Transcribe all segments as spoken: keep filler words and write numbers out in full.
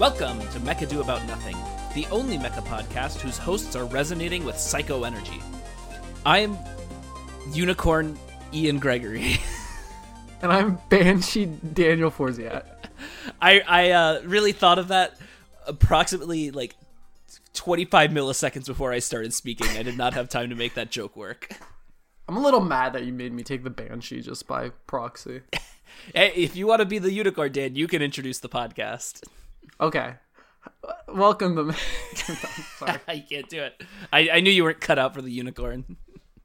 Welcome to Mecha Do About Nothing, the only mecha podcast whose hosts are resonating with psycho energy. I am Unicorn Ian Gregory. And I'm Banshee Daniel Forziat. I, I uh, really thought of that approximately like twenty-five milliseconds before I started speaking. I did not have time to make that joke work. I'm a little mad that you made me take the Banshee just by proxy. Hey, if you want to be the Unicorn, Dan, you can introduce the podcast. Okay. Welcome to... Sorry. You can't do it. I, I knew you weren't cut out for the Unicorn.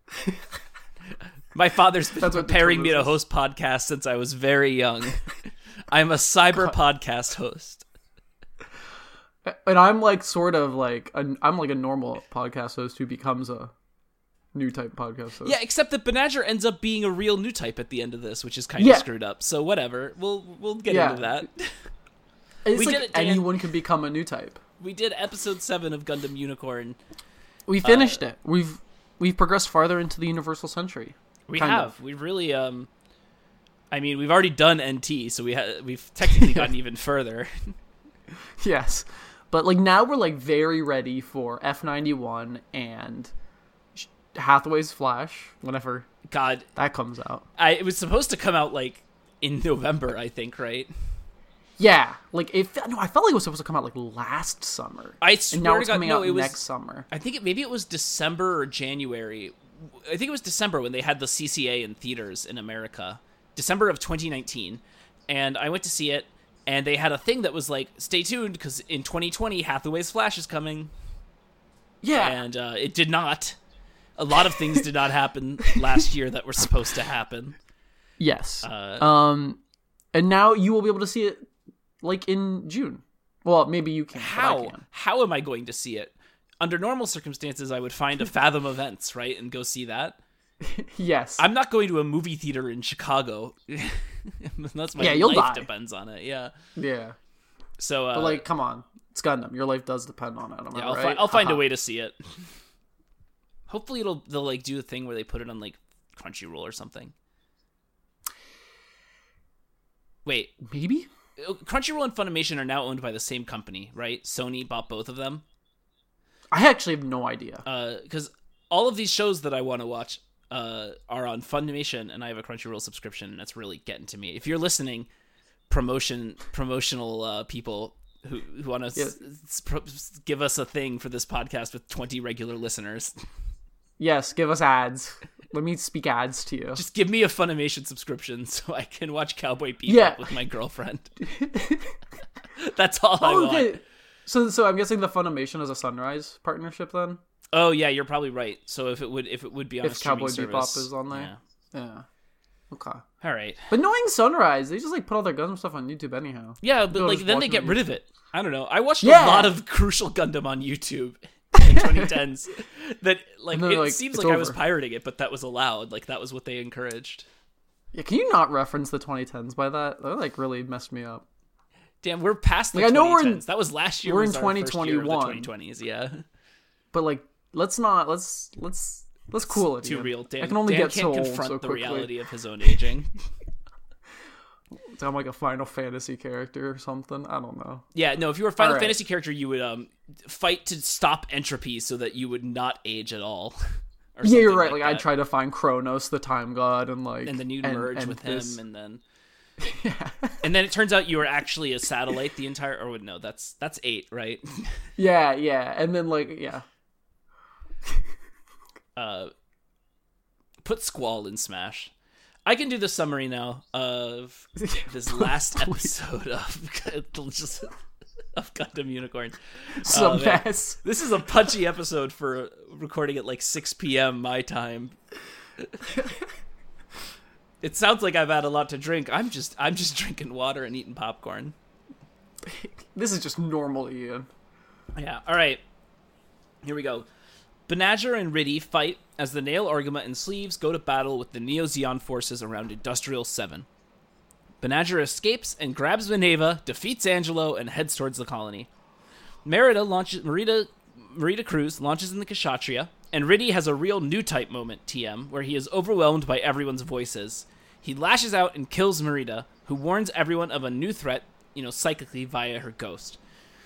My father's been preparing me to host podcasts since I was very young. I'm a cyber God. podcast host. And I'm like sort of like, a, I'm like a normal podcast host who becomes a new type podcast host. Yeah, except that Banagher ends up being a real new type at the end of this, which is kind of yeah. screwed up. So whatever. We'll we'll get yeah. into that. It's we like did it, Dan. Anyone can become a new type. We did episode seven of Gundam Unicorn. We finished uh, it. We've we've progressed farther into the Universal Century. We kind have. Of. We really um I mean, we've already done N T, so we ha- we've technically gotten even further. Yes. But like now we're like very ready for F ninety-one and Hathaway's Flash whenever God that comes out. I it was supposed to come out like in November, I think, right? Yeah, like it. No, I felt like it was supposed to come out like last summer. I swear and now to it's God, coming no, out it was, next summer. I think it, maybe it was December or January. I think it was December when they had the C C A in theaters in America. December of twenty nineteen, and I went to see it, and they had a thing that was like, "Stay tuned, because in twenty twenty, Hathaway's Flash is coming." Yeah, and uh, it did not. A lot of things did not happen last year that were supposed to happen. Yes. Uh, um, and now you will be able to see it. Like in June. Well, maybe you can. How? I can. How am I going to see it? Under normal circumstances, I would find a Fathom Events, right, and go see that. Yes. I'm not going to a movie theater in Chicago. Unless my yeah, you'll life die. depends on it. Yeah. Yeah. So, uh, but like, come on, it's Gundam. Your life does depend on it. Am yeah, I I'll, right? fi- I'll find a way to see it. Hopefully, it'll they'll like do a thing where they put it on like Crunchyroll or something. Wait, maybe. Crunchyroll and Funimation are now owned by the same company, right? Sony bought both of them. I actually have no idea. Because uh, all of these shows that I want to watch uh, are on Funimation, and I have a Crunchyroll subscription, and that's really getting to me. If you're listening, promotion promotional uh, people who, who want to yeah. s- s- pro- give us a thing for this podcast with twenty regular listeners. Yes, give us ads. Let me speak ads to you. Just give me a Funimation subscription so I can watch Cowboy Bebop yeah. with my girlfriend. That's all oh, I want. Okay. So, so I'm guessing the Funimation is a Sunrise partnership then. Oh yeah, you're probably right. So if it would, if it would be on if a streaming Cowboy service, Bebop is on there, yeah. yeah. Okay. All right. But knowing Sunrise, they just like put all their Gundam stuff on YouTube anyhow. Yeah, but like then they get rid of it. I don't know. I watched yeah. a lot of Crucial Gundam on YouTube in twenty tens. That like it like, seems like over. I was pirating it, but that was allowed. Like that was what they encouraged. Yeah, can you not reference the twenty tens by that? That like really messed me up. Damn, we're past the like, twenty tens. I know we're in, that was last year. We're was in our twenty twenty-one. twenty twenties, yeah. But like, let's not. Let's let's let's cool it. Too Ian. real. Dan, I can only Dan get can't so old confront so the quickly. reality of his own aging. I'm like a Final Fantasy character or something. I don't know. Yeah, no. If you were a Final right. Fantasy character, you would um fight to stop entropy so that you would not age at all. Yeah, you're right. Like, like I'd try to find Kronos, the time god, and like, and then you'd and, merge and with this. him, and then. Yeah. And then it turns out you were actually a satellite the entire. Or no, that's that's eight, right? Yeah, yeah, and then like yeah. uh, put Squall in Smash. I can do the summary now of this last episode of just of Gundam Unicorn. Some uh, mess. This is a punchy episode for recording at like six p.m. my time. It sounds like I've had a lot to drink. I'm just I'm just drinking water and eating popcorn. This is just normal, Ian. Yeah. All right. Here we go. Banagher and Riddy fight as the Nail, Argama, and Sleeves go to battle with the Neo-Zeon forces around Industrial seven. Banagher escapes and grabs Minerva, defeats Angelo, and heads towards the colony. Merida launches Merida Merida Cruz launches in the Kshatriya, and Riddy has a real new type moment, T M, where he is overwhelmed by everyone's voices. He lashes out and kills Merida, who warns everyone of a new threat, you know, psychically via her ghost.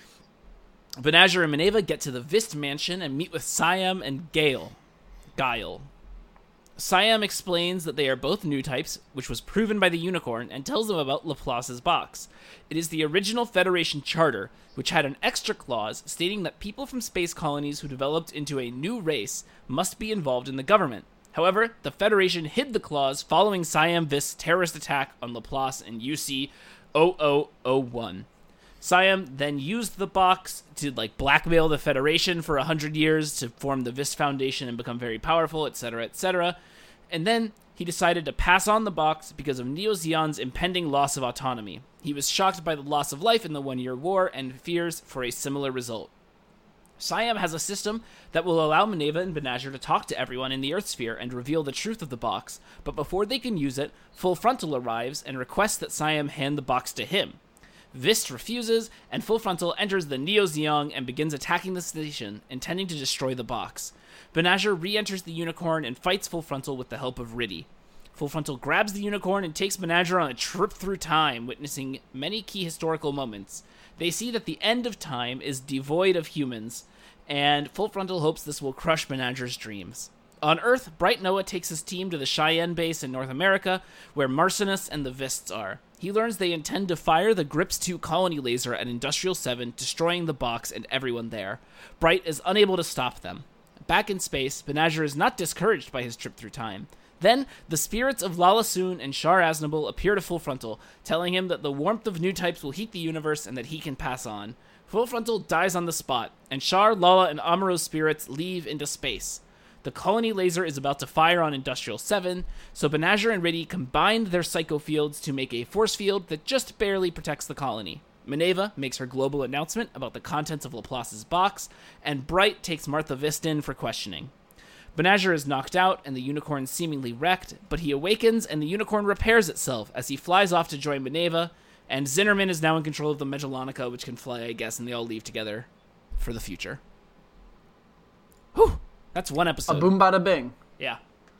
Banagher and Mineva get to the Vist mansion and meet with Siam and Gale. Guile. Siam explains that they are both new types, which was proven by the unicorn, and tells them about Laplace's box. It is the original Federation charter, which had an extra clause stating that people from space colonies who developed into a new race must be involved in the government. However, the Federation hid the clause following Siam Vist's terrorist attack on Laplace in U C zero zero zero one. Siam then used the box to like blackmail the Federation for a hundred years to form the Vist Foundation and become very powerful, et cetera, et cetera. And then he decided to pass on the box because of Neo-Zeon's impending loss of autonomy. He was shocked by the loss of life in the One-Year War and fears for a similar result. Siam has a system that will allow Mineva and Banagher to talk to everyone in the Earth sphere and reveal the truth of the box, but before they can use it, Full Frontal arrives and requests that Siam hand the box to him. Vist refuses, and Full Frontal enters the Neo-Zeong and begins attacking the station, intending to destroy the box. Banagher re-enters the unicorn and fights Full Frontal with the help of Riddy. Full Frontal grabs the unicorn and takes Banagher on a trip through time, witnessing many key historical moments. They see that the end of time is devoid of humans, and Full Frontal hopes this will crush Banagher's dreams. On Earth, Bright Noah takes his team to the Cheyenne base in North America, where Marcinus and the Vists are. He learns they intend to fire the Grips two colony laser at Industrial seven, destroying the box and everyone there. Bright is unable to stop them. Back in space, Banagher is not discouraged by his trip through time. Then, the spirits of Lala Soon and Char Aznable appear to Full Frontal, telling him that the warmth of new types will heat the universe and that he can pass on. Full Frontal dies on the spot, and Char, Lala, and Amuro's spirits leave into space. The colony laser is about to fire on Industrial seven, so Banagher and Riddy combined their psycho fields to make a force field that just barely protects the colony. Mineva makes her global announcement about the contents of Laplace's box, and Bright takes Martha Vist in for questioning. Banagher is knocked out and the unicorn seemingly wrecked, but he awakens and the unicorn repairs itself as he flies off to join Mineva, and Zinnerman is now in control of the Megalonica, which can fly, I guess, and they all leave together for the future. Whew! That's one episode. A boom bada bing. Yeah.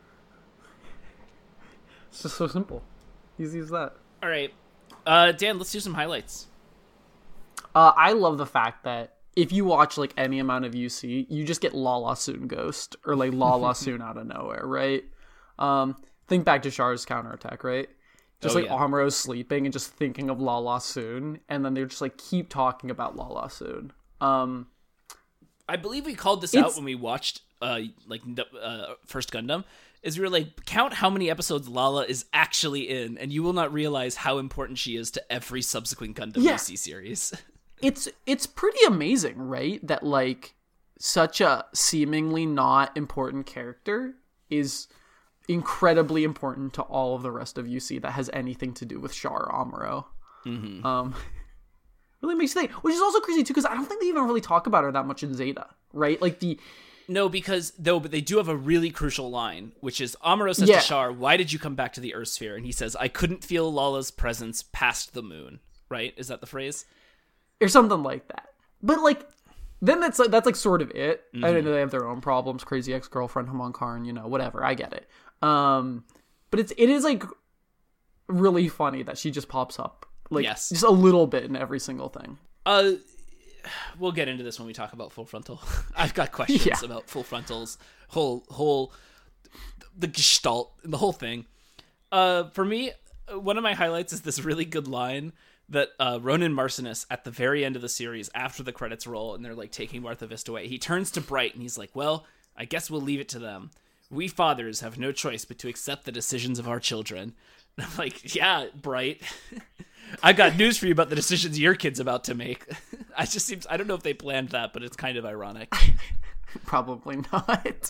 It's just so simple. Easy as that. All right. Uh, Dan, let's do some highlights. Uh, I love the fact that if you watch like any amount of U C, you just get Lala Soon Ghost or like Lala Soon out of nowhere, right? Um, think back to Char's counterattack, right? Just oh, like yeah. Amuro's sleeping and just thinking of Lala Soon, and then they're just like keep talking about Lala Soon. Um, I believe we called this out when we watched uh like uh, First Gundam. Is we were like, count how many episodes Lala is actually in, and you will not realize how important she is to every subsequent Gundam yeah. U C series. It's it's pretty amazing, right? That like such a seemingly not important character is incredibly important to all of the rest of U C that has anything to do with Char Amuro. Mm-hmm. Um, really makes you think, which is also crazy too, because I don't think they even really talk about her that much in Zeta, right? Like the no, because though, but they do have a really crucial line, which is Amuro says yeah. to Char, "Why did you come back to the Earth sphere?" And he says, "I couldn't feel Lala's presence past the moon." Right? Is that the phrase? Or something like that. But like, then that's like, that's like sort of it. Mm-hmm. I know they have their own problems. Crazy ex-girlfriend, Hamon Karn, you know, whatever. I get it. Um, but it's it is like really funny that she just pops up like yes. just a little bit in every single thing. Uh, we'll get into this when we talk about Full Frontal. I've got questions yeah. about Full Frontal's whole whole the gestalt, the whole thing. Uh, for me, one of my highlights is this really good line that uh, Ronan Marcinus, at the very end of the series, after the credits roll, and they're like taking Martha Vist away, he turns to Bright and he's like, "Well, I guess we'll leave it to them. We fathers have no choice but to accept the decisions of our children." And I'm like, "Yeah, Bright, I got news for you about the decisions your kid's about to make." I just seems I don't know if they planned that, but it's kind of ironic. Probably not.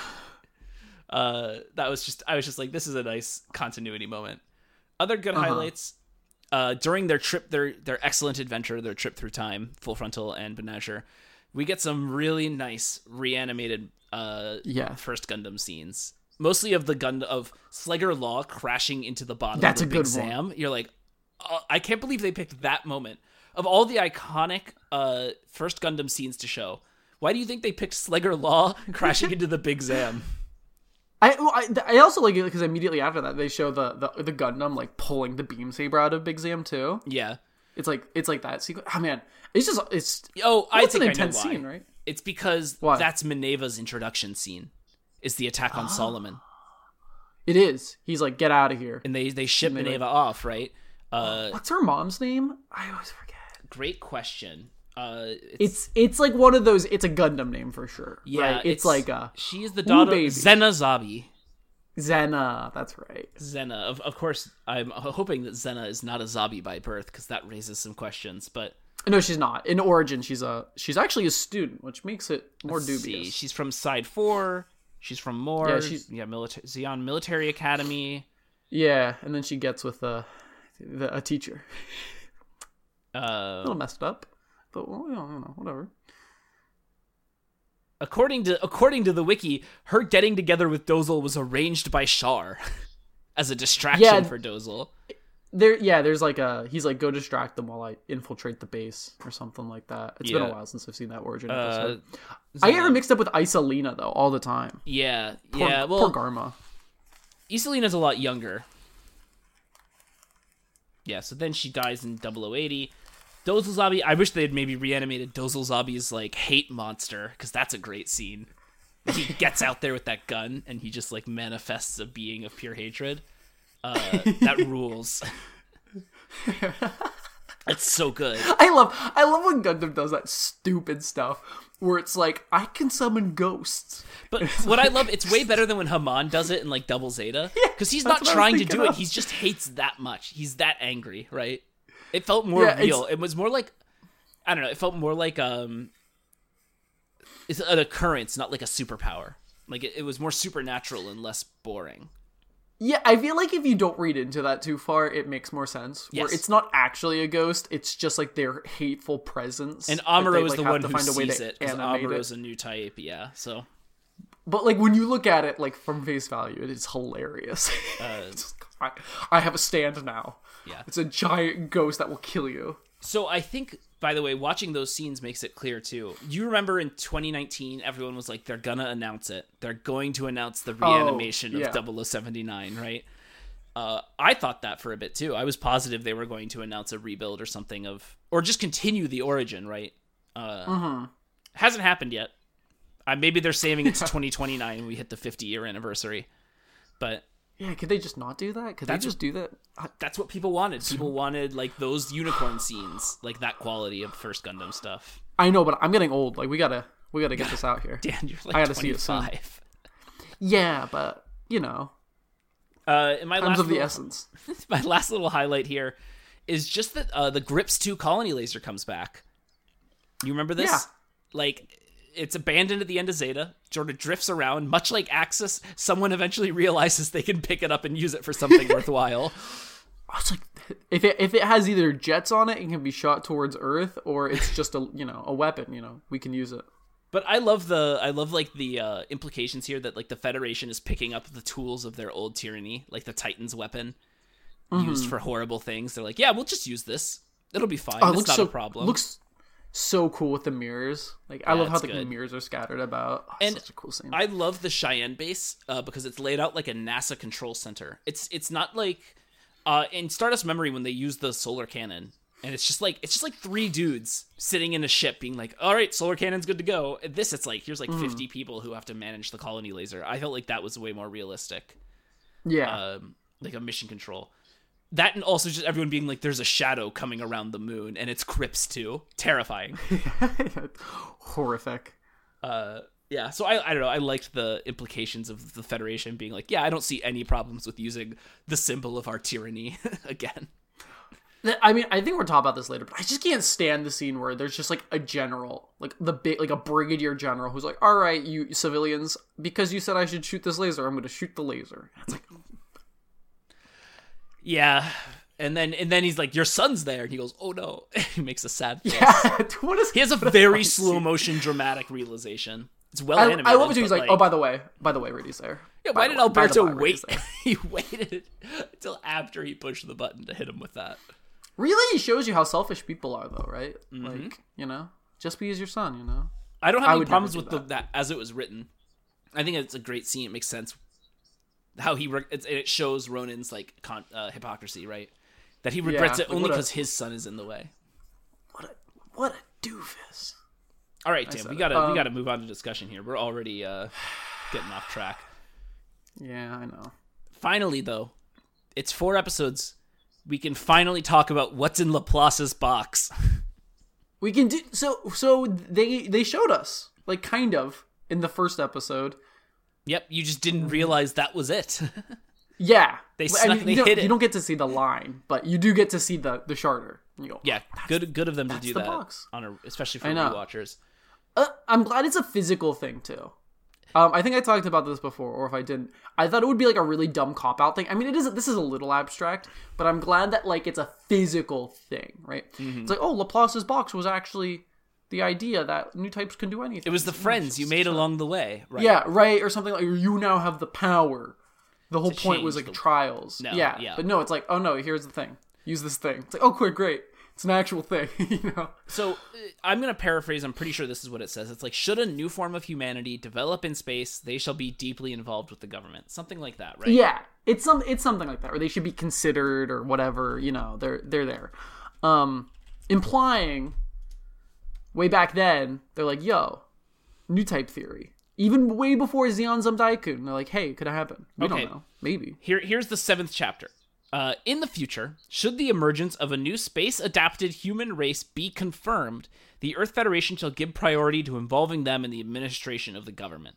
uh, that was just I was just like, this is a nice continuity moment. Other good uh-huh. highlights. Uh, during their trip, their their excellent adventure, their trip through time, Full Frontal and Banagher, we get some really nice reanimated uh, yeah. First Gundam scenes. Mostly of the Gund of Sleggar Law crashing into the bottom That's of the a Big good Zam. one. You're like, oh, I can't believe they picked that moment. Of all the iconic uh, First Gundam scenes to show, why do you think they picked Sleggar Law crashing into the Big Zam? I, well, I I also like it because immediately after that they show the, the the Gundam like pulling the beam saber out of Big Zam too. Yeah, It's like it's like that sequence. Oh man, it's just it's Oh, I it's think an I know intense why. scene, right? It's because Why? that's Minerva's introduction scene. Is the attack on Oh. Solomon, It is. He's like, get out of here. and they they ship And they, Minerva off, right? Uh, What's her mom's name? I always forget. great question. Uh, it's, It's it's like one of those. It's a Gundam name for sure. yeah, right? it's, like a she is the daughter baby. of Zena Zabi. Zena. That's right. Zena, of of course, I'm hoping that Zena is not a Zabi by birth because that raises some questions. But No, she's not. In origin, she's a she's actually a student, which makes it more let's dubious. see. She's from Side Four. She's from Mors. Yeah, Yeah, she's- yeah military Zeon Military Academy. Yeah, and then she gets with a the, a teacher. A Uh, little messed up, but well, you know, you know, whatever. according to according to the wiki, her getting together with Dozel was arranged by Char as a distraction Yeah. for Dozel. There, yeah, there's like a he's like go distract them while I infiltrate the base or something like that. It's been Yeah. a while since I've seen that origin Uh, episode. I get her mixed up with Isolina though all the time. yeah, Poor, yeah. poor Well, Garma. Iselina's a lot younger. Yeah, so then she dies in double oh eighty. Dozel Zabi, I wish they had maybe reanimated Dozel Zabi's like hate monster, because that's a great scene. He gets out there with that gun and he just like manifests a being of pure hatred. Uh, that rules. That's so good. I love I love when Gundam does that stupid stuff where it's like I can summon ghosts. But what I love, it's way better than when Haman does it in like Double Zeta, because he's that's not what I was trying to thinking do it. of. He just hates that much. He's that angry, right? It felt more Yeah, real. it's- It was more like, I don't know. It felt more like um, it's an occurrence, not like a superpower. Like it, it was more supernatural and less boring. Yeah, I feel like if you don't read into that too far, it makes more sense. Where Yes. it's not actually a ghost; it's just like their hateful presence. And that Amuro they, is like, the have one to who find a way sees to it, because animate Amuro it. is a new type. Yeah, so But like when you look at it like from face value, it is hilarious. It's just, I, I have a stand now. yeah. It's a giant ghost that will kill you. So I think, by the way, watching those scenes makes it clear too. You remember in twenty nineteen, everyone was like, they're gonna announce it. They're going to announce the reanimation Oh, yeah. of double oh seventy-nine, right? Uh, I thought that for a bit too. I was positive they were going to announce a rebuild or something of, or just continue the origin, right? Uh, Mm-hmm. Hasn't happened yet. Uh, maybe they're saving it to twenty twenty-nine when we hit the fifty year anniversary. But Yeah, could they just not do that? Could That's they just do that? I, that's what people wanted. People wanted like those unicorn scenes, like that quality of first Gundam stuff. I know, but I'm getting old. Like we gotta, we gotta get this out here. Dan, you're like I gotta see it soon. twenty-five. Yeah, but you know, Uh, and my times last of the little, essence. my last little highlight here is just that uh, the Grips two colony laser comes back. You remember this? Yeah. Like, it's abandoned at the end of Zeta. Sort of drifts around, much like Axis. Someone eventually realizes they can pick it up and use it for something worthwhile. I was like, if it if it has either jets on it and can be shot towards Earth, or it's just a you know a weapon, you know, we can use it. But I love the I love like the uh, implications here that like the Federation is picking up the tools of their old tyranny, like the Titan's weapon used for horrible things. They're like, yeah, we'll just use this. It'll be fine. Oh, it it's looks not so a problem. looks so cool with the mirrors. Like I Yeah, love how it's the good. mirrors are scattered about. Oh, And such a cool scene. I love the Cheyenne base uh, because it's laid out like a NASA control center. It's it's not like uh, in Stardust Memory when they use the solar cannon, and it's just like it's just like three dudes sitting in a ship being like, all right, solar cannon's good to go. And this, it's like here's like Mm-hmm. fifty people who have to manage the colony laser. I felt like that was way more realistic, yeah, um, like a mission control. That and also just everyone being like, there's a shadow coming around the moon, and it's Crips too. Terrifying. horrific. Uh, yeah, so I, I don't know. I liked the implications of the Federation being like, yeah, I don't see any problems with using the symbol of our tyranny again. I mean, I think we'll talk about this later, but I just can't stand the scene where there's just like a general, like the big, like a brigadier general who's like, "All right, you civilians, because you said I should shoot this laser, I'm going to shoot the laser." And it's like, Yeah, and then and then he's like, your son's there, and he goes, oh no. He makes a sad face. yeah, what is? He has a very slow motion, dramatic realization. It's well I, animated. I love it too. He's but, like, "Oh, by the way, by the way, Rady's there." yeah, By why the did way- by the Alberto way, Rady's wait? there. He waited until after he pushed the button to hit him with that. Really, it shows you how selfish people are, though, right? Mm-hmm. Like, you know, just be as your son, you know. I don't have I any would problems never with do the, that as it was written. I think it's a great scene. It makes sense how he re- it's, it shows Ronin's like con- uh, hypocrisy, right? That he regrets Yeah, it like, only what a- because his son is in the way. What a what a doofus. All right, Tim, said we it. gotta Um, we gotta move on to discussion here. We're already uh, getting off track. Yeah, I know. Finally, though, it's four episodes. We can finally talk about what's in Laplace's box. We can do so. So they they showed us like kind of in the first episode. Yep, you just didn't realize that was it. Yeah, They I snuck- mean, they you don't, hid it. You don't get to see the line, but you do get to see the the charter. You go, Yeah, good good of them to do the that box. on a, especially for I know. rewatchers. Uh, I'm glad it's a physical thing too. Um, I think I talked about this before, or if I didn't, I thought it would be like a really dumb cop out thing. I mean, it is. This is a little abstract, but I'm glad that like it's a physical thing, right? Mm-hmm. It's like, oh, Laplace's box was actually the idea that new types can do anything. It was the friends you made along the way, right? Yeah, right, or something like you now have the power. The whole To point was change like the- trials. No, yeah, yeah. but no, it's like, oh no, here's the thing. Use this thing. It's like, oh, great, great. It's an actual thing, you know. So uh, I'm going to paraphrase. I'm pretty sure this is what it says. It's like, should a new form of humanity develop in space, they shall be deeply involved with the government. Something like that, right? Yeah, it's some it's something like that, or they should be considered, or whatever. You know, they're they're there, um, implying. Way back then, they're like, "Yo, new type theory." Even way before Zeon Daikun, they're like, "Hey, it could happen. We Okay. don't know. Maybe." Here, here's the seventh chapter. Uh, in the future, should the emergence of a new space-adapted human race be confirmed, the Earth Federation shall give priority to involving them in the administration of the government.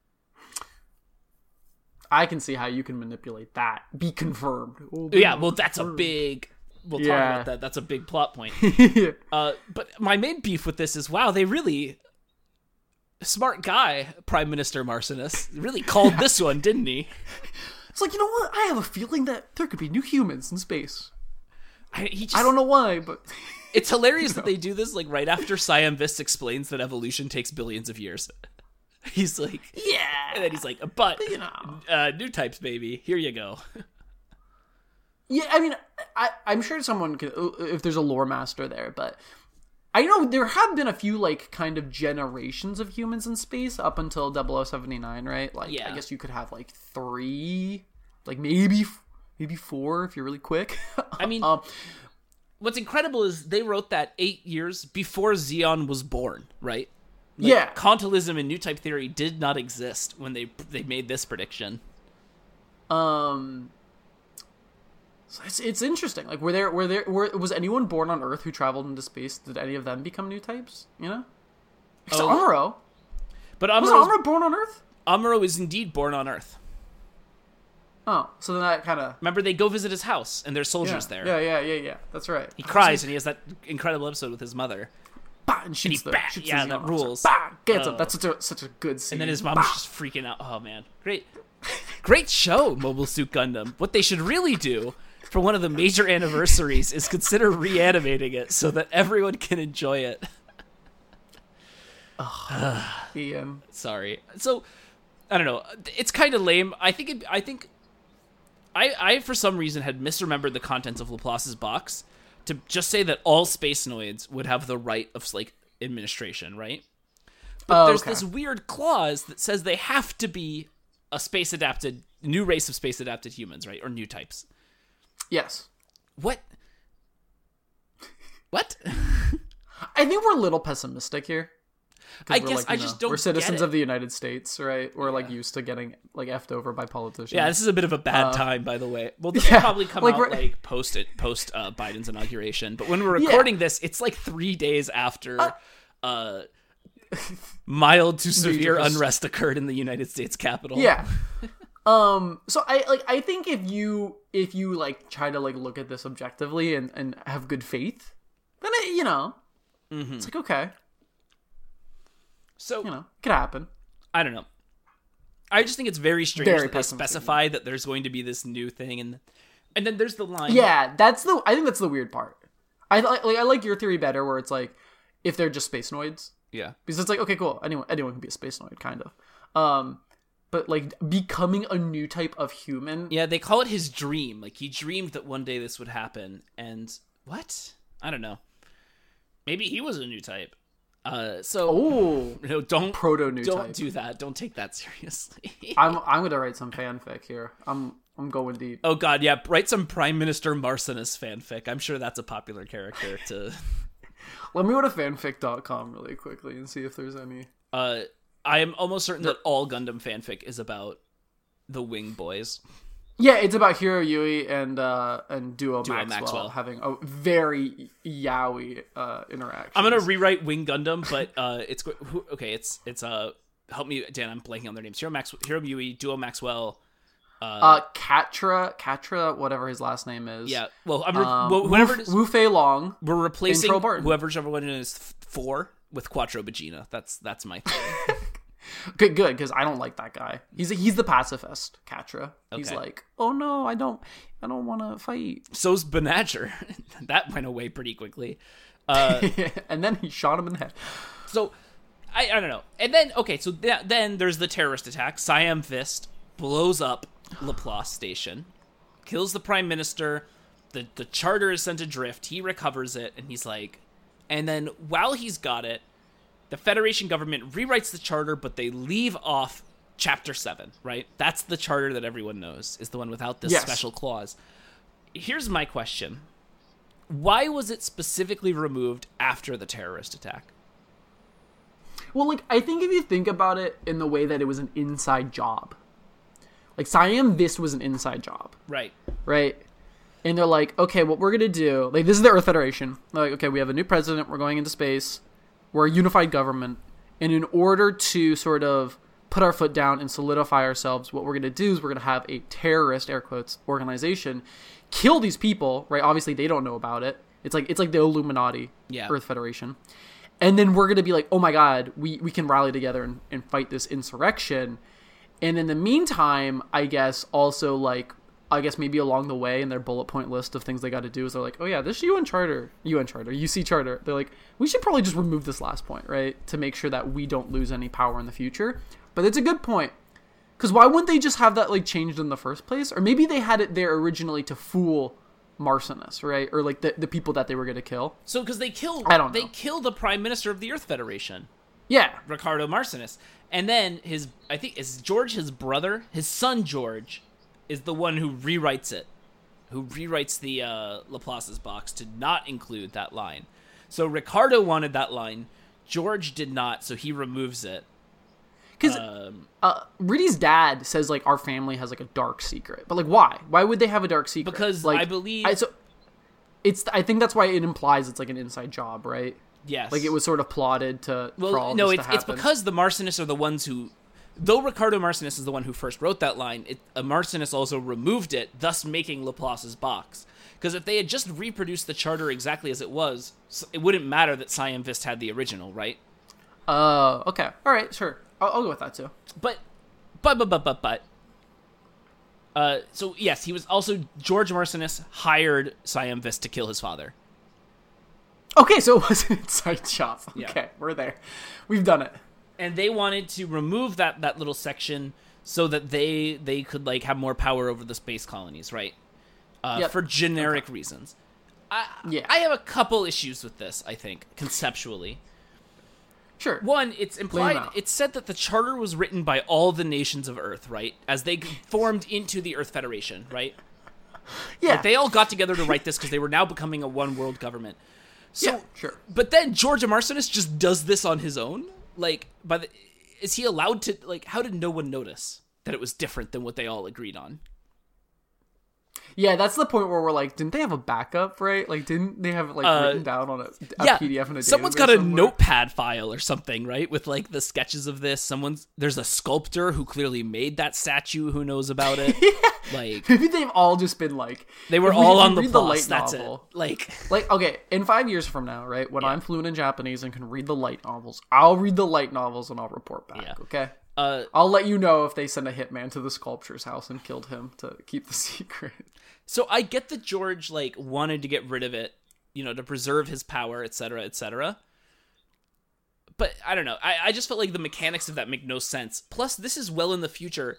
I can see how you can manipulate that. Be confirmed. Oh, Yeah, well, that's a big... We'll talk Yeah. about that. That's a big plot point. yeah. Uh, but my main beef with this is, wow, they really... Smart guy, Prime Minister Marcinus, really called this one, didn't he? It's like, you know what? I have a feeling that there could be new humans in space. I, he just, I don't know why, but It's hilarious that they do this like right after Siam Vis explains that evolution takes billions of years. He's like, yeah. and then he's like, but You know. uh, new types, baby. Here you go. Yeah, I mean, I, I'm sure someone could, if there's a lore master there, but I know there have been a few, like, kind of generations of humans in space up until double oh seventy-nine, right? Like, Yeah. I guess you could have, like, three, like, maybe, maybe four if you're really quick. I mean, um, what's incredible is they wrote that eight years before Xeon was born, right? Like, yeah. Quantilism and new type theory did not exist when they they made this prediction. Um, so it's it's interesting. Like, were there were there were was anyone born on Earth who traveled into space? Did any of them become new types? You know, because Oh. Amuro But was Amuro, Amuro born on Earth? Amuro is indeed born on Earth. Oh, so then that kind of Remember, they go visit his house, and there's soldiers yeah, there. Yeah, yeah, yeah, yeah. That's right. He cries, and he has that incredible episode with his mother. Bah, and shoots he the bah, shoots yeah, the that Xeon rules. officer. Bah, gets Oh. him. That's such a such a good scene. And then his mom's Bah. just freaking out. Oh, man. Great. Great show, Mobile Suit Gundam. What they should really do for one of the major anniversaries is consider reanimating it so that everyone can enjoy it. Ian. Sorry. So, I don't know. It's kind of lame. I think it, I think I I for some reason had misremembered the contents of Laplace's box to just say that all space noids would have the right of like administration, right? But Oh, there's okay. this weird clause that says they have to be a space adapted new race of space adapted humans, right? Or new types. Yes. What? What? I think we're a little pessimistic here. 'Cause I we're guess like, I you just know, don't We're citizens get it. of the United States, right? We're like used to getting like effed over by politicians. Yeah, this is a bit of a bad time, by the way. Well, this will Uh, yeah, probably come like, out we're- like post it, post uh, Biden's inauguration. But when we're recording this, it's like three days after uh, mild to severe just- unrest occurred in the United States Capitol. Yeah. Um. So I like. I think if you if you like try to like look at this objectively and and have good faith, then it, you know, Mm-hmm. it's like okay, So you know, it could happen. I don't know. I just think it's very strange Very that they pessimistic. specify that there's going to be this new thing, and and then there's the line. Yeah, that's the. I think that's the weird part. I like. like I like your theory better, where it's like if they're just space noids, yeah. because it's like okay, cool. Anyone anyone can be a space noid, kind of. Um, but like becoming a new type of human. Yeah, they call it his dream. Like, he dreamed that one day this would happen, and what? I don't know. Maybe he was a new type. Uh, so Oh, you know, don't proto new don't type. do that. Don't take that seriously. I'm I'm gonna write some fanfic here. I'm I'm going deep. Oh God, yeah. Write some Prime Minister Marcinus fanfic. I'm sure that's a popular character to. Let me go to fanfic dot com really quickly and see if there's any. Uh, I am almost certain that all Gundam fanfic is about the Wing Boys. Yeah, it's about Hiro Yui and uh, and Duo, Duo Maxwell, Maxwell. having a very yaoi uh, interaction. I'm gonna rewrite Wing Gundam, but uh, it's go- who, okay. It's it's uh, help me, Dan. I'm blanking on their names. Hiro Max, Hiro Yui, Duo Maxwell. Uh, uh, Katra, Katra, whatever his last name is. yeah. Well, I'm re- Um, well, whatever Wu, it is, Wu Fei Long. we're replacing Intro Barton. whoever whichever one is four with Quattro Vagina. That's that's my thing. Good, good, because I don't like that guy. He's he's the pacifist, Katra. He's Okay. like, oh no, I don't, I don't want to fight. So's Banagher. That went away pretty quickly. Uh, And then he shot him in the head. so I I don't know. And then okay, so th- then there's the terrorist attack. Siam Fist blows up Laplace Station, kills the prime minister. The the charter is sent adrift. He recovers it, and he's like, and then while he's got it, the Federation government rewrites the charter, but they leave off Chapter seven, right? That's the charter that everyone knows, is the one without this Yes. special clause. Here's my question. Why was it specifically removed after the terrorist attack? Well, like, I think if you think about it in the way that it was an inside job, like, Siam Vist was an inside job, Right. right? And they're like, okay, what we're going to do, like, this is the Earth Federation. They're like, okay, we have a new president, we're going into space, we're a unified government, and in order to sort of put our foot down and solidify ourselves, what we're going to do is we're going to have a terrorist, air quotes, organization kill these people, right? Obviously, they don't know about it. It's like it's like the Illuminati, Yeah. Earth Federation. And then we're going to be like, oh my God, we, we can rally together and, and fight this insurrection. And in the meantime, I guess also like, I guess maybe along the way in their bullet point list of things they got to do is they're like, oh yeah, this U N Charter, U N Charter, U C Charter. They're like, we should probably just remove this last point, right? To make sure that we don't lose any power in the future. But it's a good point. Because why wouldn't they just have that like changed in the first place? Or maybe they had it there originally to fool Marcinus, right? Or like the, the people that they were going to kill. So, because they killed, I don't know. they killed the prime minister of the Earth Federation, Yeah. Ricardo Marcinus, and then his, I think, is George his brother? His son George is the one who rewrites it, who rewrites the uh, Laplace's box to not include that line. So Ricardo wanted that line, George did not, so he removes it. Because Um, uh, Riddy's dad says like our family has like a dark secret, but like why? Why would they have a dark secret? Because like, I believe- I, so, it's. I think that's why it implies it's like an inside job, right? yes. Like it was sort of plotted to. Well, for all no, this it's to it's happen. because the Marcinus are the ones who, though Ricardo Marcinus is the one who first wrote that line, it, uh, Marcinus also removed it, thus making Laplace's box. Because if they had just reproduced the charter exactly as it was, s- it wouldn't matter that Siam Vist had the original, right? Uh. Okay. All right. Sure. I'll, I'll go with that too. But, but, but, but, but, but. Uh, so yes, he was also George Marcinus hired Siam Vist to kill his father. Okay, so it was an inside job. Yeah. Okay, we're there. We've done it. And they wanted to remove that, that little section so that they they could like have more power over the space colonies, right? Uh, Yep. For generic reasons. I, Yeah. I have a couple issues with this, I think, conceptually. Sure. One, it's Lay 'em implied, out. it's said that the charter was written by all the nations of Earth, right? As they formed into the Earth Federation, right? Yeah. Like, they all got together to write this because they were now becoming a one world government. So, Yeah, sure. But then George Marcinus just does this on his own? Like, by the, is he allowed to, like, how did no one notice that it was different than what they all agreed on? Yeah, that's the point where we're like, didn't they have a backup, right? Like, didn't they have it like Uh, written down on a, a yeah, P D F in a someone's database got a somewhere? notepad file or something, right? With like the sketches of this. Someone's there's a sculptor who clearly made that statue who knows about it. Like Maybe they've all just been like they were if we- all if on you the read the plus. light That's novel- it. Like Like, okay, in five years from now, right, when Yeah. I'm fluent in Japanese and can read the light novels, I'll read the light novels and I'll report back, Yeah. okay? uh I'll let you know if they send a hitman to the sculptor's house and killed him to keep the secret. so I get that George like wanted to get rid of it, you know, to preserve his power, et cetera, et cetera. But I don't know. I, I just felt like the mechanics of that make no sense. Plus, this is well in the future.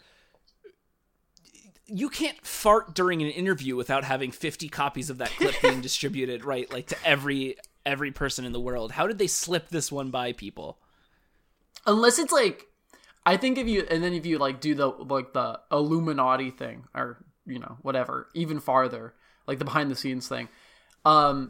You can't fart during an interview without having fifty copies of that clip being distributed, right? Like to every every person in the world. How did they slip this one by people? Unless it's like, I think if you, and then if you like do the, like the Illuminati thing, or, you know, whatever, even farther, like the behind the scenes thing, um,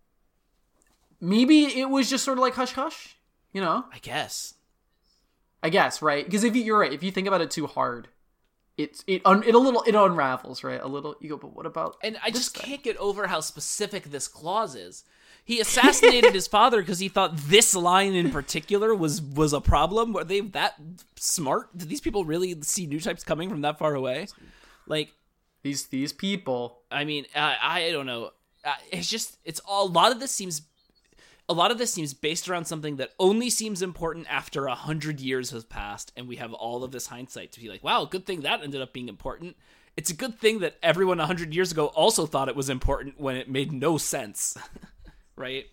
maybe it was just sort of like hush hush, you know? I guess. I guess, right? Because if you, you're right, if you think about it too hard, it's, it, un, it a little, it unravels, right? A little, you go, but what about And I just thing? can't get over how specific this clause is. He assassinated his father because he thought this line in particular was was a problem. Were they that smart? Did these people really see new types coming from that far away? Like These these people. I mean, I, I don't know. Uh, It's just it's all, a lot of this seems a lot of this seems based around something that only seems important after a hundred years has passed, and we have all of this hindsight to be like, wow, good thing that ended up being important. It's a good thing that everyone a hundred years ago also thought it was important when it made no sense. Right?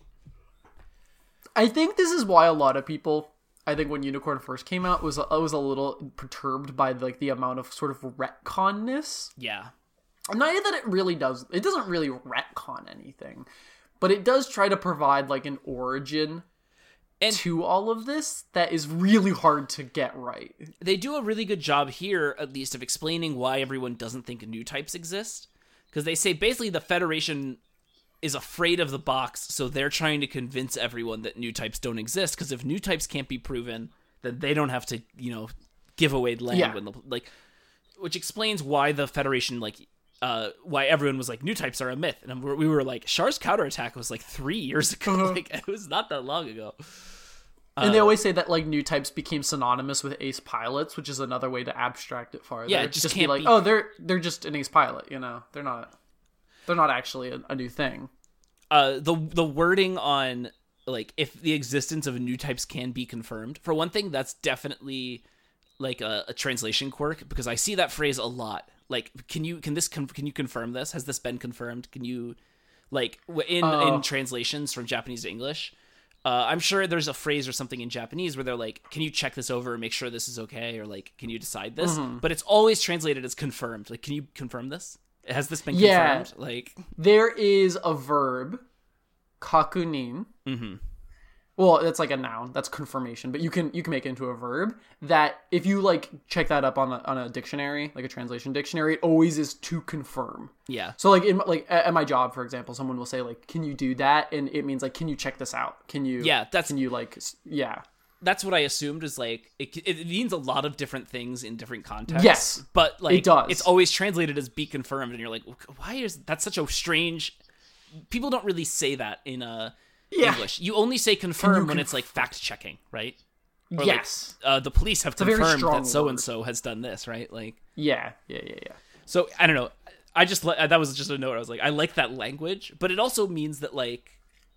I think this is why a lot of people, I think when Unicorn first came out, was I was a little perturbed by like the amount of sort of retconness. Yeah. Not that it really does. It doesn't really retcon anything, but it does try to provide like an origin And to all of this that is really hard to get right. they do a really good job here, at least, of explaining why everyone doesn't think new types exist. Because they say basically the Federation is afraid of the box, so they're trying to convince everyone that new types don't exist, because if new types can't be proven, then they don't have to, you know, give away land Yeah. when the, like, which explains why the Federation, like, uh, why everyone was like, new types are a myth. And we were like, Char's counterattack was like three years ago. Like, it was not that long ago. And they always say that like new types became synonymous with ace pilots, which is another way to abstract it farther. Yeah, it just be can't like, be- oh, they're they're just an ace pilot, you know. They're not they're not actually a, a new thing. Uh, the the wording on like if the existence of new types can be confirmed, for one thing, that's definitely like a, a translation quirk, because I see that phrase a lot. Like, can you can this con- can you confirm this? Has this been confirmed? Can you like w- in Oh. in translations from Japanese to English? Uh, I'm sure there's a phrase or something in Japanese where they're like, "Can you check this over and make sure this is okay?" Or like, "Can you decide this?" Mm-hmm. But it's always translated as confirmed. Like, can you confirm this? Has this been Yeah. confirmed? Like, There is a verb, kakunin. mhm. Well, that's like a noun. That's confirmation, but you can you can make it into a verb. That if you like check that up on a, on a dictionary, like a translation dictionary, it always is to confirm. Yeah. So like in like at at my job, for example, someone will say like, "Can you do that?" And it means like, "Can you check this out? Can you?" Yeah, that's- Can you like? s- Yeah. That's what I assumed, is like it, it means a lot of different things in different contexts. Yes, but like it does. it's always translated as "be confirmed," and you're like, why is that's such a strange? People don't really say that in uh, Yeah. English. You only say confirm when it's like fact checking, right? Or, like, Yes. uh, the police have a very confirmed strong that so and so has done this, right? Like, Yeah. Yeah. Yeah. Yeah. so I don't know. I just li- that was just a note. I was like, I like that language, but it also means that like,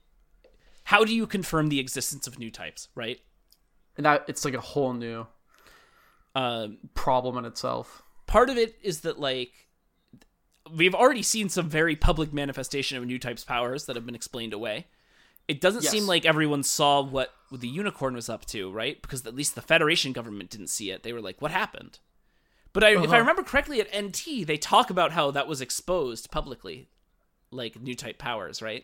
how do you confirm the existence of new types, right? And that it's like a whole new Um, problem in itself. part of it is that like we've already seen some very public manifestation of new types powers that have been explained away. It doesn't Yes. seem like everyone saw what the Unicorn was up to, right? Because at least the Federation government didn't see it. They were like, what happened? But I, if I Uh-huh. remember correctly, at N T they talk about how that was exposed publicly, like new type powers, right?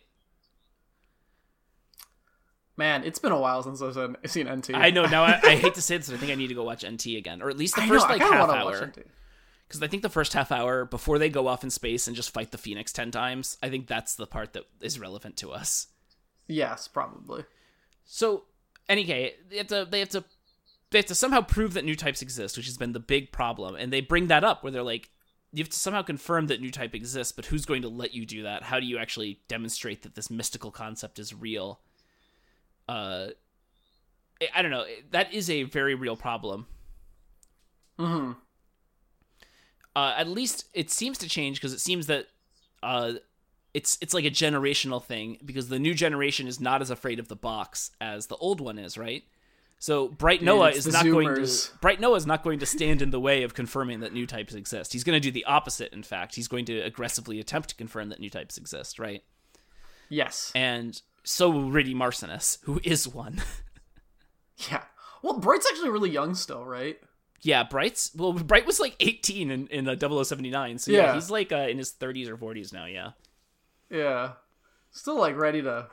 Man, it's been a while since I've seen N T. I know now. I, I hate to say this, but I think I need to go watch N T again, or at least the I first know, I like kinda half wanna watch hour. N T. Because I think the first half hour before they go off in space and just fight the Phoenix ten times, I think that's the part that is relevant to us. Yes, probably. So, anyway, they have to they have to they have to somehow prove that new types exist, which has been the big problem, and they bring that up where they're like, you have to somehow confirm that new type exists, but who's going to let you do that? How do you actually demonstrate that this mystical concept is real? Uh, I- I don't know. That is a very real problem. Mm-hmm. Uh, at least it seems to change, because it seems that uh, it's it's like a generational thing, because the new generation is not as afraid of the box as the old one is, right? So Bright Noah it's is the not going Zoomers. to Bright Noah is not going to stand in the way of confirming that new types exist. He's going to do the opposite. In fact, he's going to aggressively attempt to confirm that new types exist, right? Yes. And so will Riddy Marcinus, who is one. Yeah. Well, Bright's actually really young still, right? Yeah, Bright's well, Bright was like eighteen in in the double oh seven nine, so yeah, Yeah. he's like uh, in his thirties or forties now. Yeah. Yeah. Still like ready to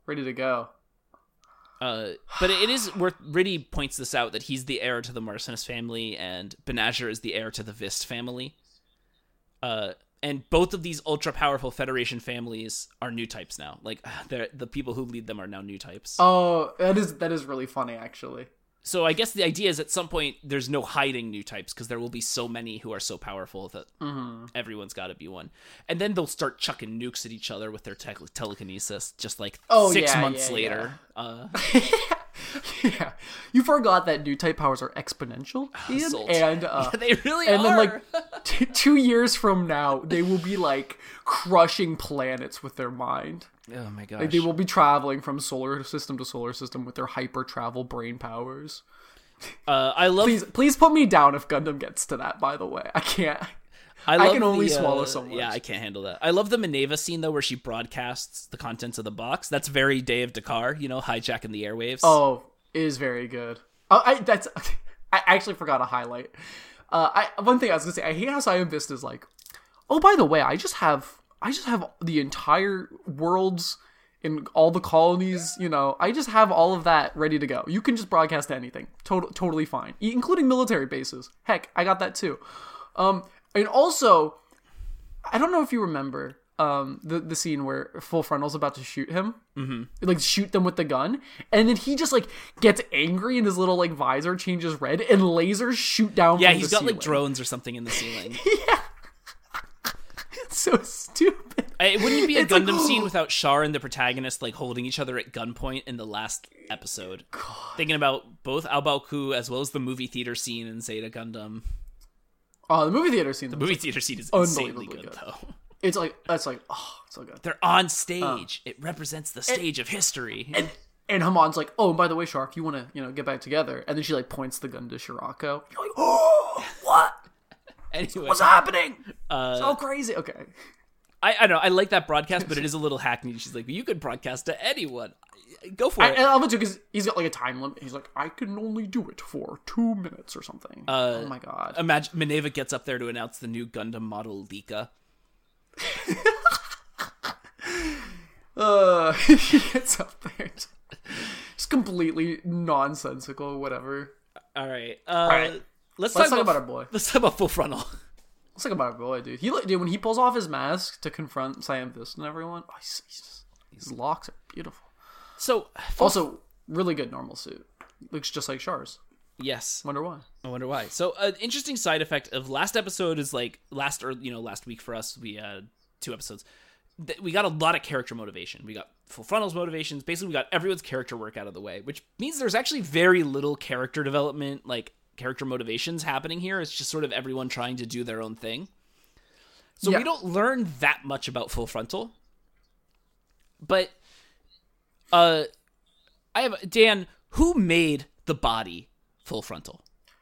ready to go. Uh, but it is worth. Riddy points this out that he's the heir to the Marcinus family, and Banagher is the heir to the Vist family. Uh, and both of these ultra powerful Federation families are new types now. Like, they're, the people who lead them are now new types. Oh, that is that is really funny, actually. So I guess the idea is at some point there's no hiding new types because there will be so many who are so powerful that mm-hmm. everyone's got to be one. And then they'll start chucking nukes at each other with their te- telekinesis just like oh, six yeah, months yeah, later. Yeah. Uh, yeah. You forgot that new type powers are exponential, Ian? Salt. And uh, yeah, they really and are. then like t- two years from now, they will be like crushing planets with their mind. Oh my gosh. Like they will be traveling from solar system to solar system with their hyper travel brain powers. Uh, I love. Please, please put me down if Gundam gets to that. By the way, I can't. I, love I can only the, uh, swallow so much. Yeah, I can't handle that. I love the Minerva scene though, where she broadcasts the contents of the box. That's very Day of Dakar, you know, hijacking the airwaves. Oh, it is very good. Oh, I that's. I actually forgot a highlight. Uh, I one thing I was gonna say. I hate how Saiyan Vista is like. Oh, by the way, I just have. I just have the entire world's. In all the colonies, you know, I just have all of that ready to go. You can just broadcast anything. Total, totally fine. Including military bases. Heck, I got that too. Um, and also, I don't know if you remember um, the, the scene where Full Frontal's about to shoot him. Mm-hmm. Like, shoot them with the gun. And then he just, like, gets angry and his little, like, visor changes red and lasers shoot down Yeah, from he's the got, ceiling. like, drones or something in the ceiling. Yeah. It's so stupid. It wouldn't be a It's Gundam like, scene without Char and the protagonist like holding each other at gunpoint in the last episode. God. Thinking about both Aobaoku as well as the movie theater scene in Zeta Gundam. Oh, the movie theater scene. The movie theater scene is insanely good, good, though. It's like that's like oh, so good. They're on stage. Uh, it represents the stage and, of history. And and Hamon's like, oh, by the way, Shark, you want to you know get back together? And then she like points the gun to Shirako. You're like, oh, what? Anyway, what's happening? Uh, so crazy. Okay. I, I know I like that broadcast, but it is a little hackneyed. She's like, well, you could broadcast to anyone. Go for I, it. And I love it too because he's got like a time limit. He's like, I can only do it for two minutes or something. Uh, oh my god! Imagine Minerva gets up there to announce the new Gundam model Lika. uh, he gets up there, just completely nonsensical. Whatever. All right. Uh, All right. Let's, let's talk, talk about, about our boy. Let's talk about Full Frontal. Let's talk about our boy, dude. He dude when he pulls off his mask to confront Saiyan Vista and everyone. Oh, he's, he's just, his locks are beautiful. So also really good normal suit. Looks just like Char's. Yes. Wonder why. I wonder why. So an interesting side effect of last episode is like last or you know last week for us we had two episodes. We got a lot of character motivation. We got Full Frontal's motivations. Basically, we got everyone's character work out of the way, which means there's actually very little character development, like character motivations happening here. It's just sort of everyone trying to do their own thing. So yeah. We don't learn that much about Full Frontal. But uh I have Dan, who made the body Full Frontal?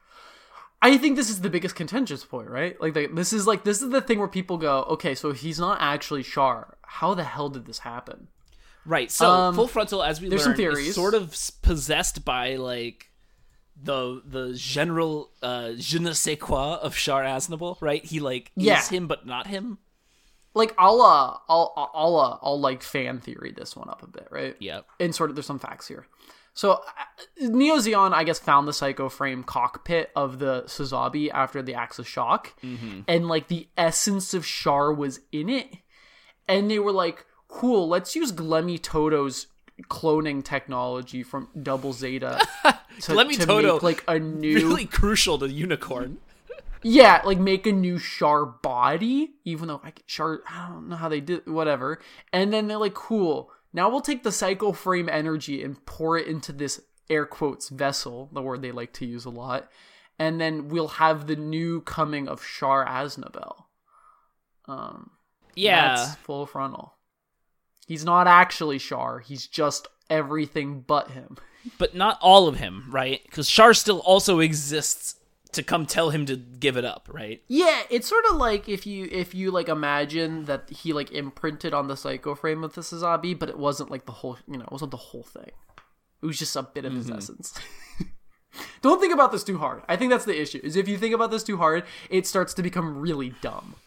I think this is the biggest contentious point, right? Like the, this is like this is the thing where people go, okay, so he's not actually Char. How the hell did this happen? Right. So um, Full Frontal, as we learned, some theories. Is sort of possessed by like the the general uh, je ne sais quoi of Char Aznable, right? He like yeah. is him but not him. Like I'll uh, I'll I'll uh, I'll like fan theory this one up a bit, right? Yeah. And sort of there's some facts here. So uh, Neo Zeon, I guess, found the Psycho Frame cockpit of the Sazabi after the Axis shock, mm-hmm. and like the essence of Char was in it, and they were like, "Cool, let's use Glemmy Toto's cloning technology from Double Zeta to, Glemmy to Toto, make like a new really crucial to Unicorn." Yeah, like make a new Char body, even though I Char, I don't know how they did, whatever. And then they're like, cool, now we'll take the Psycho Frame energy and pour it into this air quotes vessel, the word they like to use a lot. And then we'll have the new coming of Char Aznable. Um, yeah. That's Full Frontal. He's not actually Char, he's just everything but him. But not all of him, right? Because Char still also exists to come tell him to give it up, right? Yeah, it's sort of like if you if you like imagine that he like imprinted on the Psycho Frame of the Sazabi, but it wasn't like the whole, you know, it wasn't the whole thing. It was just a bit of his mm-hmm. essence. Don't think about this too hard. I think that's the issue. Is if you think about this too hard, it starts to become really dumb.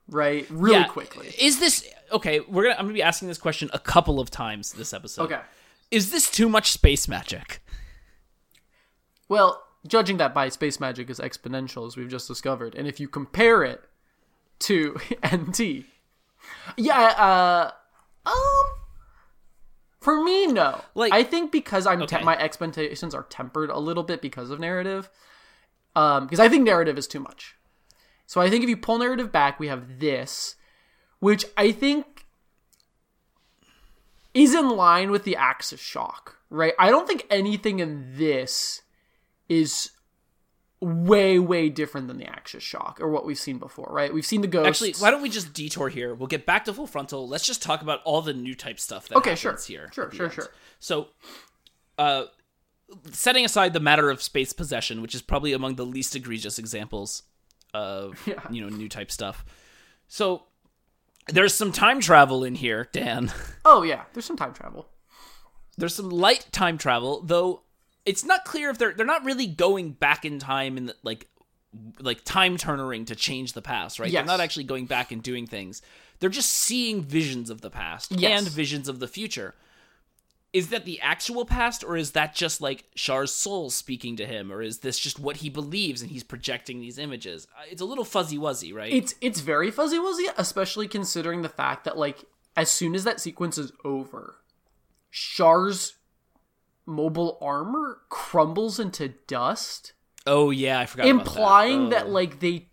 right? Really Yeah. quickly. Is this okay? We're gonna. I'm gonna be asking this question a couple of times this episode. Okay. Is this too much space magic? Well, judging that by space magic is exponential, as we've just discovered, and if you compare it to N T, yeah, uh, um, for me, no. Like, I think because I'm okay. te- my expectations are tempered a little bit because of narrative, um, because I think narrative is too much. So I think if you pull narrative back, we have this, which I think is in line with the Axis shock, right? I don't think anything in this is way, way different than the Axis shock or what we've seen before, right? We've seen the ghosts. Actually, why don't we just detour here? We'll get back to Full Frontal. Let's just talk about all the new type stuff that okay, happens sure. here. Sure, sure, end. sure. So, uh, setting aside the matter of space possession, which is probably among the least egregious examples of, Yeah. you know, new type stuff. So, there's some time travel in here, Dan. Oh, yeah. There's some time travel. There's some light time travel, though it's not clear if they're they're not really going back in time and like like time turnering to change the past, right? Yes. They're not actually going back and doing things. They're just seeing visions of the past Yes. and visions of the future. Is that the actual past, or is that just like Char's soul speaking to him, or is this just what he believes and he's projecting these images? Uh, It's a little fuzzy wuzzy, right? It's it's very fuzzy wuzzy, especially considering the fact that, like, as soon as that sequence is over, Char's mobile armor crumbles into dust, oh yeah, I forgot. implying about that, that Oh. like they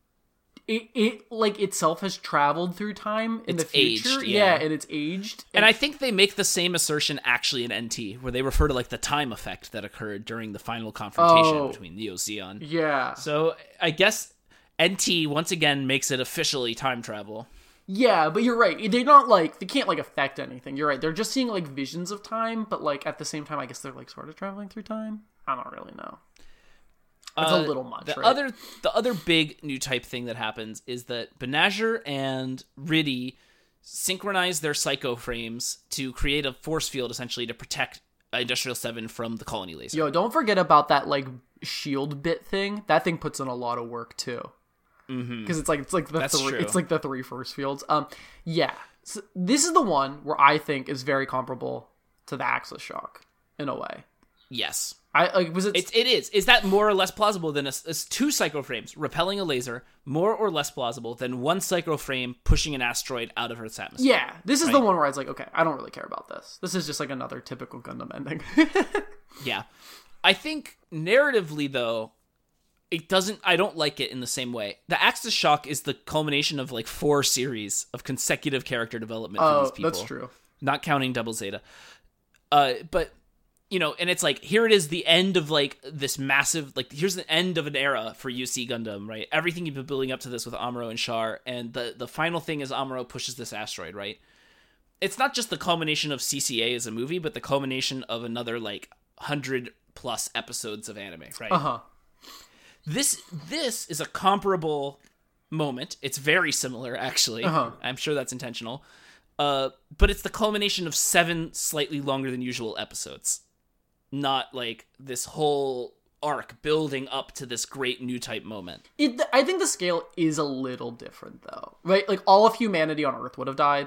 it, it like itself has traveled through time in It's the future. aged, yeah. and it's aged. And I think they make the same assertion actually in N T, where they refer to like the time effect that occurred during the final confrontation Oh. between Neo Zeon. yeah. So I guess N T once again makes it officially time travel. Yeah, but you're right. They're not like they can't like affect anything. You're right. They're just seeing like visions of time, but like at the same time, I guess they're like sort of traveling through time. I don't really know. It's Uh, a little much. The right? other the other big new type thing that happens is that Banagher and Riddy synchronize their psycho frames to create a force field essentially to protect Industrial Seven from the colony laser. Yo, don't forget about that like shield bit thing. That thing puts in a lot of work too. Because it's like it's like the That's three true. it's like the three force fields. Um, yeah, so this is the one where I think is very comparable to the Axis shock in a way. Yes. I like was it? It's, it is. Is that more or less plausible than a, a two psycho frames repelling a laser? More or less plausible than one psycho frame pushing an asteroid out of Earth's atmosphere? yeah, this is the one where I was like, okay, I don't really care about this. This is just like another typical Gundam ending. Yeah. I think narratively, though, it doesn't. I don't like it in the same way. The Axis shock is the culmination of like four series of consecutive character development for Oh, these people. that's true. Not counting Double Zeta. Uh, but. You know, and it's like, here it is, the end of, like, this massive, like, here's the end of an era for U C Gundam, right? Everything you've been building up to this with Amuro and Char, and the, the final thing is Amuro pushes this asteroid, right? It's not just the culmination of C C A as a movie, but the culmination of another, like, hundred-plus episodes of anime, right? Uh-huh. This, this is a comparable moment. It's very similar, actually. Uh-huh. I'm sure that's intentional. Uh, but it's the culmination of seven slightly longer than usual episodes. Not like this whole arc building up to this great new type moment. It, I think the scale is a little different, though. Right? Like, all of humanity on Earth would have died.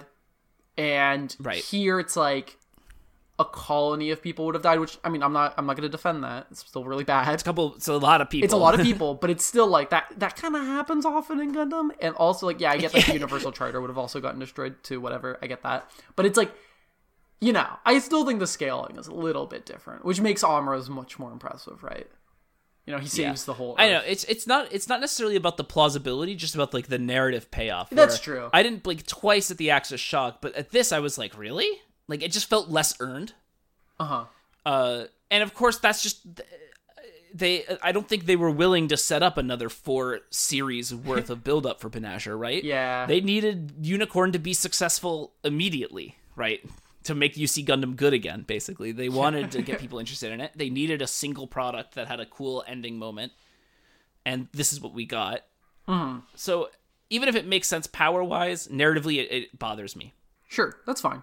And Right. here it's like a colony of people would have died, which, I mean, I'm not I'm not going to defend that. It's still really bad. A couple, it's a lot of people. It's a lot of people, but it's still like that that kind of happens often in Gundam. And also, like, yeah, I get that the Universal Charter would have also gotten destroyed too, whatever. I get that. But it's like, you know, I still think the scaling is a little bit different, which makes Amuro's much more impressive, right? You know, he saves Yeah. the whole Earth. I know it's it's not it's not necessarily about the plausibility, just about like the narrative payoff. That's where true. I didn't blink twice at the Axis shock, but at this I was like, really? Like it just felt less earned. Uh-huh. Uh, and of course that's just they. I don't think they were willing to set up another four series worth of build up for Banagher, right? Yeah. They needed Unicorn to be successful immediately, right? To make U C Gundam good again, basically. They wanted to get people interested in it. They needed a single product that had a cool ending moment. And this is what we got. Mm-hmm. So even if it makes sense power-wise, narratively, it, it bothers me. Sure, that's fine.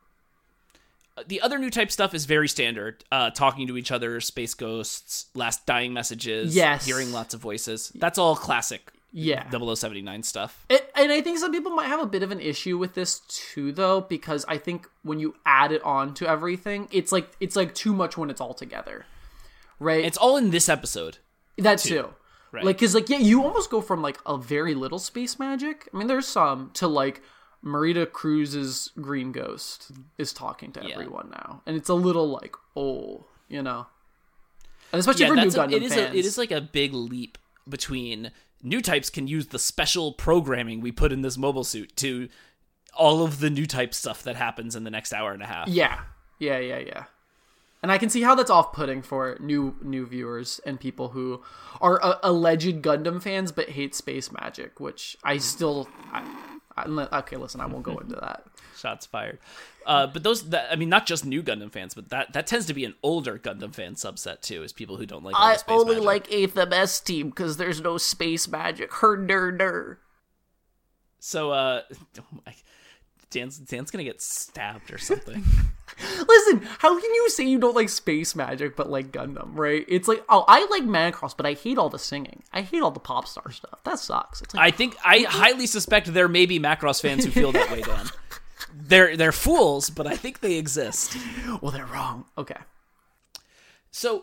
The other new type stuff is very standard. Uh, talking to each other, space ghosts, last dying messages, Yes. hearing lots of voices. That's all classic Yeah. double oh seventy-nine stuff. It, and I think some people might have a bit of an issue with this too, though, because I think when you add it on to everything, it's like it's like too much when it's all together, right? It's all in this episode. That too. too. Right. Like, because, like, yeah, you almost go from, like, a very little space magic. I mean, there's some to, like, Marita Cruz's Green Ghost is talking to yeah. everyone now. And it's a little, like, oh, you know? And especially yeah, for new a, Gundam it is fans. A, it is, like, a big leap between new types can use the special programming we put in this mobile suit to all of the new type stuff that happens in the next hour and a half. Yeah. Yeah, yeah, yeah. And I can see how that's off-putting for new new viewers and people who are uh, alleged Gundam fans but hate space magic, which I still... I, I, okay, listen, I won't go into that. Shots fired. Uh, but those, that, I mean, not just new Gundam fans, but that, that tends to be an older Gundam fan subset, too, is people who don't like all the I space only magic. like eighth M S team because there's no space magic. Her ner ner. So, uh... Oh my... Dan's, Dan's gonna get stabbed or something. Listen, how can you say you don't like space magic but like Gundam, right? It's like, oh, I like Macross, but I hate all the singing. I hate all the pop star stuff. That sucks. It's like, I think, I highly suspect there may be Macross fans who feel that way, Dan. They're, they're fools, but I think they exist. well, they're wrong. Okay. So,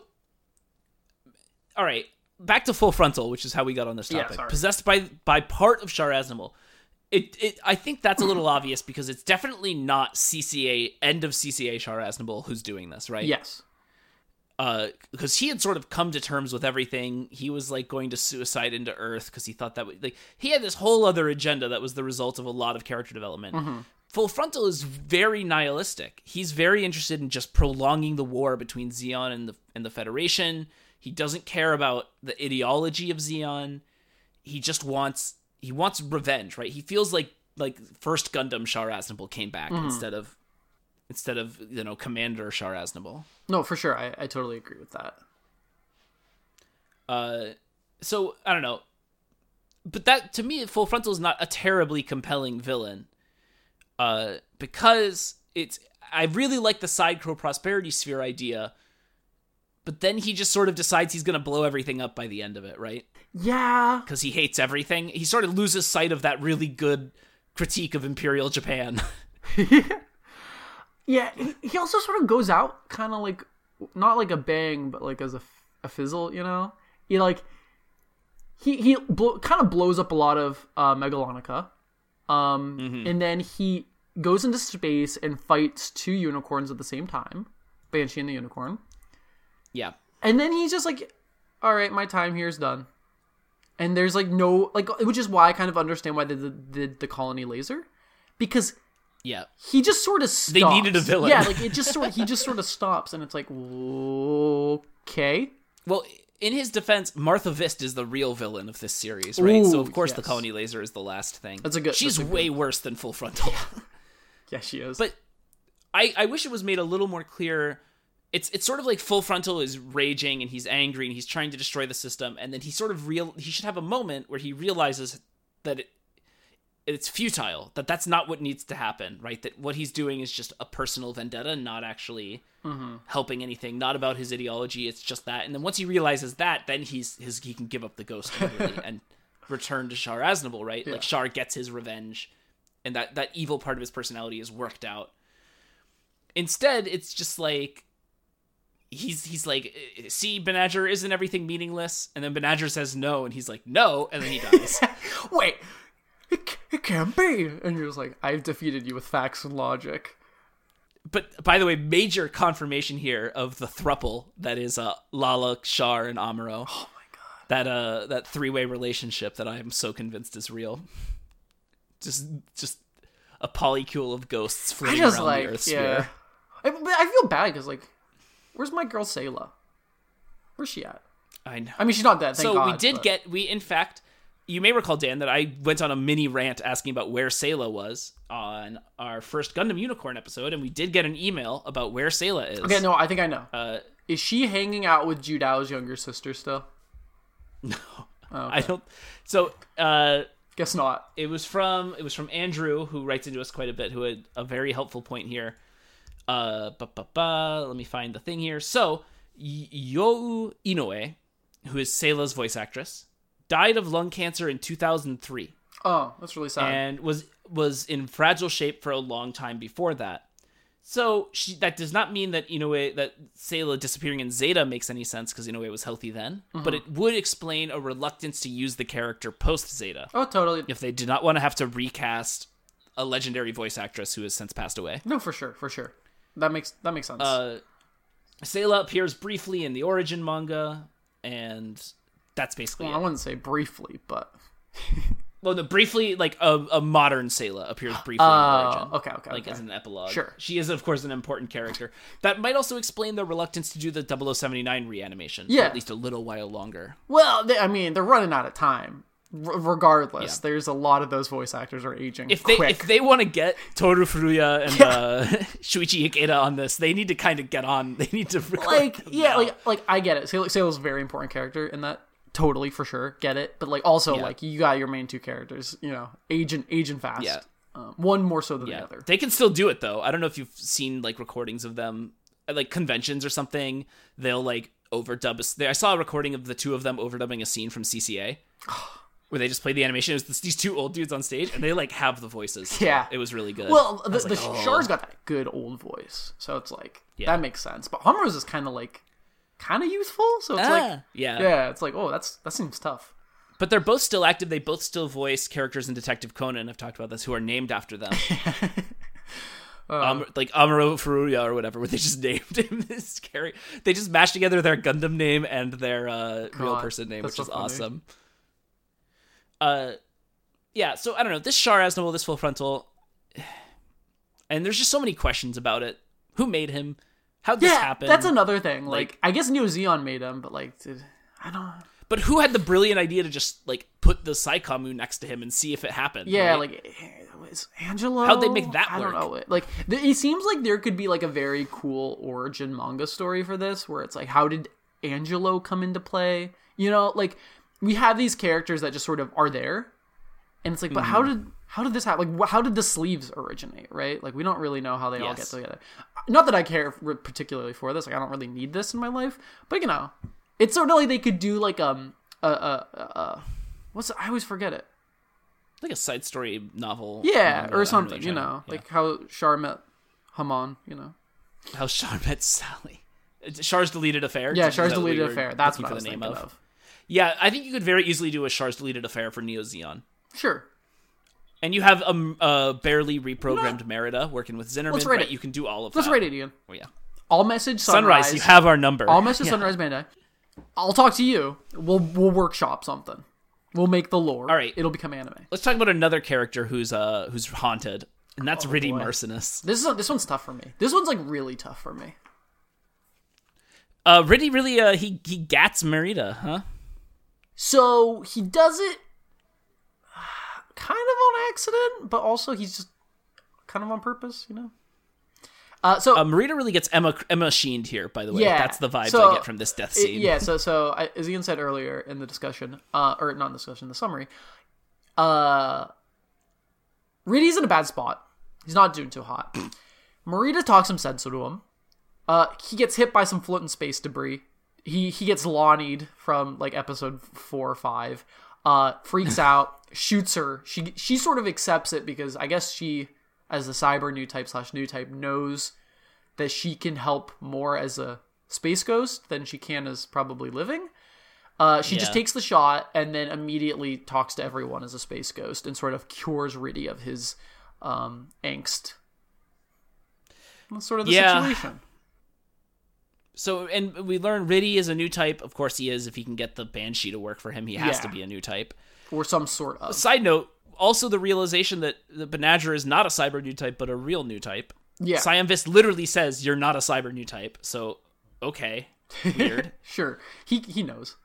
all right, back to Full Frontal, which is how we got on this Yeah, topic. sorry. Possessed by by part of Char Aznable. It, it, I think that's a little obvious because it's definitely not C C A, end of C C A Char Aznable who's doing this, right? Yes. Uh, because he had sort of come to terms with everything. He was like going to suicide into Earth because he thought that would, like, he had this whole other agenda that was the result of a lot of character development. Mm-hmm. Full Frontal is very nihilistic. He's very interested in just prolonging the war between Zeon and the and the Federation. He doesn't care about the ideology of Zeon. He just wants he wants revenge, right? He feels like like first Gundam Char Aznable came back Mm-hmm. instead of instead of you know Commander Char Aznable. No, for sure. I, I totally agree with that. Uh, so I don't know, but that to me, Full Frontal is not a terribly compelling villain. Uh, because it's I really like the Sidecrow Prosperity Sphere idea, but then he just sort of decides he's gonna blow everything up by the end of it, right? Yeah. Because he hates everything. He sort of loses sight of that really good critique of Imperial Japan. Yeah, he, he also sort of goes out kind of like, not like a bang, but like as a, a fizzle, you know? He like, he, he blo- kind of blows up a lot of uh, Megalonica. Um, Mm-hmm. And then he goes into space and fights two unicorns at the same time. Banshee and the Unicorn. Yeah. And then he's just like, all right, my time here is done. And there's like no, like, which is why I kind of understand why they did, did the colony laser. Because Yeah. he just sort of stops. They needed a villain. Yeah, like it just sort of, he just sort of stops and it's like, okay. Well, in his defense, Martha Vist is the real villain of this series, right? Ooh, so of course the yes. colony laser is the last thing. That's a good- She's that's a way worse than Full Frontal. Yeah, she is. But I, I wish it was made a little more clear. It's it's sort of like Full Frontal is raging and he's angry and he's trying to destroy the system, and then he sort of real he should have a moment where he realizes that it, it's futile, that that's not what needs to happen, right? That what he's doing is just a personal vendetta, not actually Mm-hmm. helping anything, not about his ideology. It's just that, and then once he realizes that, then he's his he can give up the ghost completely and return to Char Aznable, right? Yeah. Like Char gets his revenge, and that that evil part of his personality is worked out. Instead, it's just like he's he's like, see, Banagher, isn't everything meaningless? And then Banagher says no, and he's like, no, and then he dies. Wait, it, it can't be. And you're just like, I've defeated you with facts and logic. But by the way, major confirmation here of the thruple that is uh, Lala, Char, and Amuro. Oh my god. That uh that three-way relationship that I am so convinced is real. Just just a polycule of ghosts I floating just around like, the Earth yeah. sphere. I, but I feel bad because, like, where's my girl Sayla? Where's she at? I know. I mean, she's not dead, thank so God, we did but- get we in fact you may recall, Dan, that I went on a mini rant asking about where Sayla was on our first Gundam Unicorn episode, and we did get an email about where Sayla is. Okay, no, I think I know. Uh, Is she hanging out with Judao's younger sister still? no, Oh, okay. I don't. So uh, Guess not. it was from it was from Andrew, who writes into us quite a bit, who had a very helpful point here. Uh, ba, ba, ba, let me find the thing here. So, Y- You Inoue, who is Sayla's voice actress, died of lung cancer in two thousand three. Oh, that's really sad. And was was in fragile shape for a long time before that. So she, that does not mean that Inoue, that Sayla disappearing in Zeta makes any sense because Inoue was healthy then, mm-hmm. but it would explain a reluctance to use the character post Zeta. Oh, totally. If they did not want to have to recast a legendary voice actress who has since passed away. No, for sure, for sure. That makes that makes sense. Uh, Sayla appears briefly in the Origin manga, and that's basically well, it. I wouldn't say briefly, but... Well, no, briefly, like, a, a modern Sayla appears briefly uh, in Origin. Okay, okay, Like, okay. as an epilogue. Sure. She is, of course, an important character. That might also explain the reluctance to do the double oh seventy-nine reanimation. Yeah. For at least a little while longer. Well, they, I mean, they're running out of time. R- regardless, Yeah. there's a lot of those voice actors are aging If they quick. if they want to get Toru Furuya and Yeah. uh, Shuichi Ikeda on this, they need to kind of get on. They need to record like, them yeah, now. like, like I get it. Sailor, Sailor's a very important character in that. Totally, for sure, get it. But like, also, Yeah. like, you got your main two characters, you know, aging, aging fast. Yeah. Um, one more so than Yeah, the other. they can still do it though. I don't know if you've seen like recordings of them at like conventions or something. They'll like overdub. A, I saw a recording of the two of them overdubbing a scene from C C A, where they just played the animation. It was this, these two old dudes on stage, and they like have the voices. Yeah, it was really good. Well, the, was the like, oh. Char's got that good old voice, so it's like Yeah. that makes sense. But Hummer's is kind of like kind of youthful, so it's Ah, like yeah. yeah, it's like oh, that's that seems tough. But they're both still active. They both still voice characters in Detective Conan. I've talked about this, who are named after them. um, like Amuro Furuya or whatever, where they just named him this scary. They just mashed together their Gundam name and their uh, real God, person name, that's which so is funny. awesome. Uh, yeah. So I don't know. This Char Aznavour, this Full Frontal, and there's just so many questions about it. Who made him? How'd this Yeah, happen? that's another thing. Like, Like- I guess Neo Zeon made him, but like, did, I don't. But who had the brilliant idea to just like put the Saikamu next to him and see if it happened? Yeah, right? like is Angelo. How'd they make that I don't work? know. Like, th- it seems like there could be like a very cool origin manga story for this, where it's like, how did Angelo come into play? You know, like we have these characters that just sort of are there, and it's like, but how Mm-hmm. did how did this happen? Like, wh- how did the sleeves originate? Right? Like, we don't really know how they all get Yes. together. Not that I care for- particularly for this. Like, I don't really need this in my life, but you know, it's sort of like they could do like um uh uh uh. uh what's I always forget it. like a side story novel. Yeah, manga, or I'm something, really you trying- know, yeah. like how Char met Haman, you know. How Char met Sally. Char's Deleted Affair. Yeah, Is Char's that what Deleted you were Affair. That's looking what I for was the name thinking of. Yeah, I think you could very easily do a Char's Deleted Affair for Neo Zeon. Sure. And you have a, um, a barely reprogrammed Merida working with Zinnerman, Let's rate right? it. You can do all of Let's that. rate it, Ian. Oh, yeah. All message Sunrise. Sunrise, you have our number. All message Yeah. Sunrise Bandai. I'll talk to you. We'll we'll workshop something. We'll make the lore. All right. It'll become anime. Let's talk about another character who's uh who's haunted, and that's Riddy boy. Marcinus. This is this one's tough for me. This one's like really tough for me. Uh, Riddy really uh he he gats Merida, huh? So he does it kind of on accident, but also he's just kind of on purpose, you know. Uh, so Uh, Merida really gets Emma Emma sheened here, by the way. Yeah, That's the vibes so I get from this death it- scene. yeah, so so I, as Ian said earlier in the discussion, uh, or not in the discussion, the summary, uh, Riddy's in a bad spot. He's not doing too hot. Merida talks some sense to him. Uh, he gets hit by some floating space debris. He he gets Lonnied from like episode four or five. Uh, freaks out, shoots her. She she sort of accepts it because I guess she, as a cyber new type slash new type, knows that she can help more as a space ghost than she can as probably living. Uh, she just Yeah. takes the shot and then immediately talks to everyone as a space ghost and sort of cures Riddy of his um, angst. That's sort of the Yeah. situation. So, and we learn Riddy is a new type. Of course he is. If he can get the Banshee to work for him, he has Yeah. to be a new type. Or some sort of. Side note, also the realization that the Banagher is not a cyber new type, but a real new type. Yeah. Cyanvis literally says, you're not a cyber new type. So, okay. Weird. Sure. He he knows.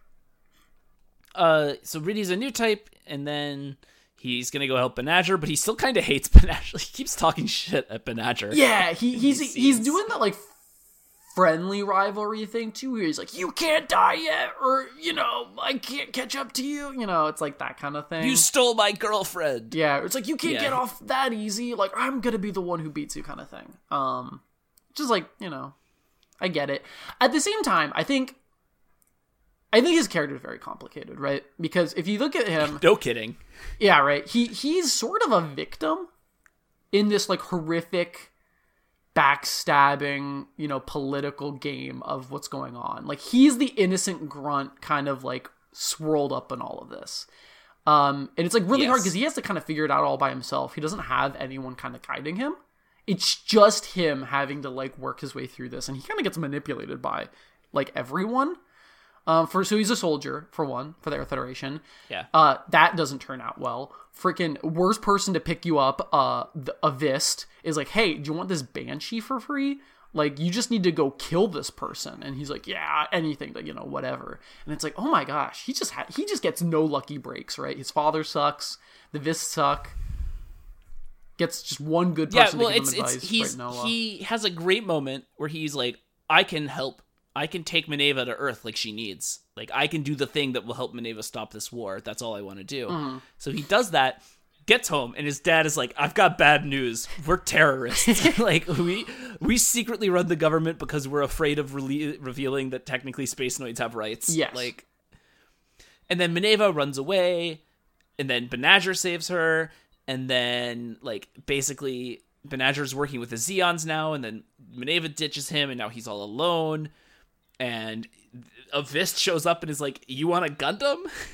uh, so Riddy's a new type, and then he's going to go help Banagher, but he still kind of hates Banagher. He keeps talking shit at Banagher. Yeah, he he's These he's scenes. doing that like friendly rivalry thing too, where he's like, "You can't die yet," or you know, "I can't catch up to you." You know, it's like that kind of thing. You stole my girlfriend. Yeah, it's like you can't Yeah. get off that easy. Like I'm gonna be the one who beats you, kind of thing. Um, just like you know, I get it. At the same time, I think I think his character is very complicated, right? Because if you look at him, no kidding, yeah, right. He he's sort of a victim in this like horrific, backstabbing, you know, political game of what's going on. Like he's the innocent grunt, kind of like swirled up in all of this. Um, and it's like really yes. hard because he has to kind of figure it out all by himself. He doesn't have anyone kind of guiding him. It's just him having to like work his way through this, and he kind of gets manipulated by like everyone. Um, for so he's a soldier for one for the Earth Federation. Yeah. Uh, that doesn't turn out well. Freaking worst person to pick you up. Uh, the, a Vist is like, hey, do you want this Banshee for free? Like, you just need to go kill this person. And he's like, yeah, anything, like, you know, whatever. And it's like, oh my gosh, he just ha- he just gets no lucky breaks, right? His father sucks. The Vists suck. Gets just one good person yeah, well, to give it's, him it's, advice. He's, right, Noah. He has a great moment where he's like, I can help. I can take Minerva to Earth like she needs. Like, I can do the thing that will help Minerva stop this war. That's all I want to do. Mm-hmm. So he does that, gets home, and his dad is like, I've got bad news. We're terrorists. Like, we we secretly run the government because we're afraid of re- revealing that technically Space Noids have rights. Yes. Like, and then Minerva runs away, and then Banagher saves her, and then, like, basically Banagher's working with the Zeons now, and then Minerva ditches him, and now he's all alone. And a Vist shows up and is like, you want a Gundam?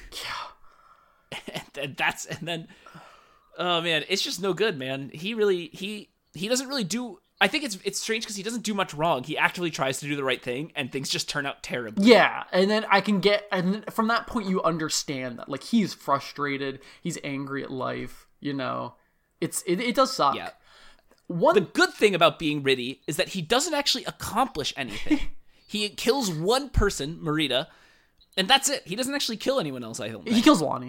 Yeah. and, and that's, and then, oh man, it's just no good, man. He really, he, he doesn't really do, I think it's, it's strange because he doesn't do much wrong. He actively tries to do the right thing and things just turn out terribly. Yeah. And then I can get, and from that point you understand that, like, he's frustrated. He's angry at life, you know, it's, it, it does suck. Yeah. One, the good thing about being Riddy is that he doesn't actually accomplish anything. He kills one person, Marita, and that's it. He doesn't actually kill anyone else, I don't think. He kills Lonnie,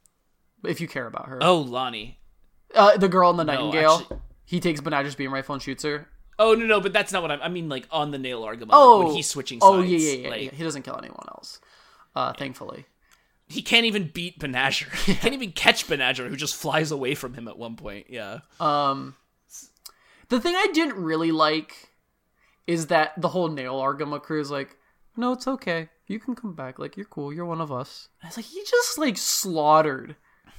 if you care about her. Oh, Lonnie. Uh, the girl in the No, Nightingale. actually- He takes Banagher's beam rifle and shoots her. Oh, no, no, but that's not what I'm... I mean, like, on the Nail Argamon, Oh, like, when he's switching sides. Oh, yeah, yeah, yeah, like, yeah. He doesn't kill anyone else, uh, thankfully. He can't even beat Banagher. He can't even catch Banagher, who just flies away from him at one point, yeah. Um, the thing I didn't really like is that the whole Nail Argama crew is like, no, it's okay. You can come back. Like, you're cool. You're one of us. And it's like, he just, like, slaughtered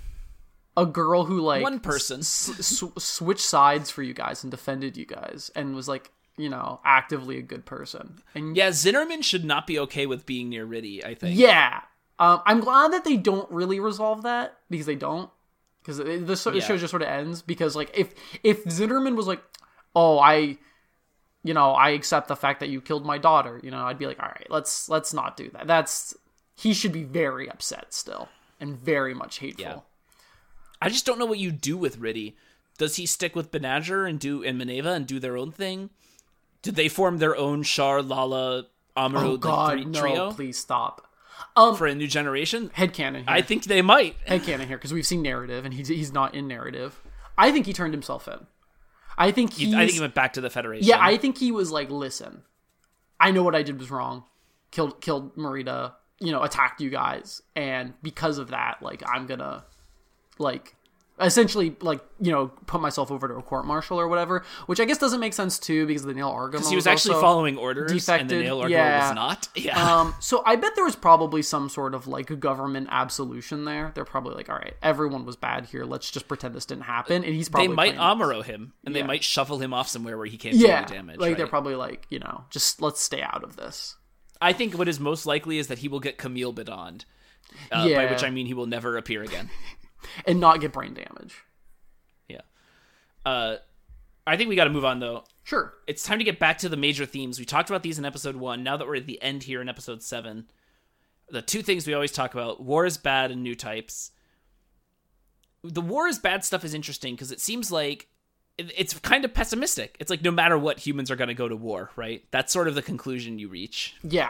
a girl who, like... One person. S- s- switched sides for you guys and defended you guys and was, like, you know, actively a good person. And Yeah, Zinnerman should not be okay with being near Riddy, I think. Yeah. Um, I'm glad that they don't really resolve that, because they don't. Because the show Yeah. just sort of ends, because, like, if, if Zinnerman was like, oh, I... you know, I accept the fact that you killed my daughter, you know, I'd be like, all right, let's let's not do that. That's, he should be very upset still, and very much hateful. Yeah. I just don't know what you do with Riddy. Does he stick with Banagher and do and Minerva and do their own thing? Did they form their own Char, Lala, Amuro Oh like, god, three, no, trio please stop. Um, for a new generation? headcanon here. I think they might. Headcanon here, because we've seen narrative, and he's, he's not in narrative. I think he turned himself in. I think he's... I think he went back to the Federation. Yeah, I think he was like, listen, I know what I did was wrong. Killed killed Marita, you know, attacked you guys. And because of that, like, I'm gonna, like, essentially, like, you know, put myself over to a court-martial or whatever. Which I guess doesn't make sense, too, because the Nail Argama Because he was, was actually following orders, defected. And the Nail Argama yeah. was not. Yeah. Um, so I bet there was probably some sort of, like, a government absolution there. They're probably like, all right, everyone was bad here. Let's just pretend this didn't happen. And he's probably They might playing this. Amuro him, and Yeah. they might shuffle him off somewhere where he can't Yeah, do any damage. like, right? they're probably like, you know, just let's stay out of this. I think what is most likely is that he will get Camille Bedond. Uh, Yeah. By which I mean he will never appear again. And not get brain damage. Yeah. Uh, I think we got to move on, though. Sure. It's time to get back to the major themes. We talked about these in episode one. Now that we're at the end here in episode seven, the two things we always talk about, war is bad and new types. The war is bad stuff is interesting because it seems like it, it's kind of pessimistic. It's like no matter what, humans are going to go to war, right? That's sort of the conclusion you reach. Yeah.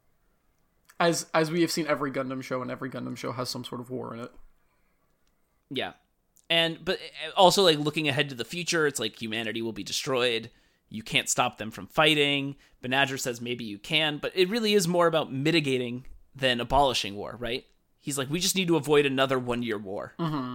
As as we have seen every Gundam show, and every Gundam show has some sort of war in it. Yeah. And but also like looking ahead to the future, it's like humanity will be destroyed. You can't stop them from fighting. Banagher says maybe you can, but it really is more about mitigating than abolishing war, right? He's like, we just need to avoid another one-year war. Mm-hmm.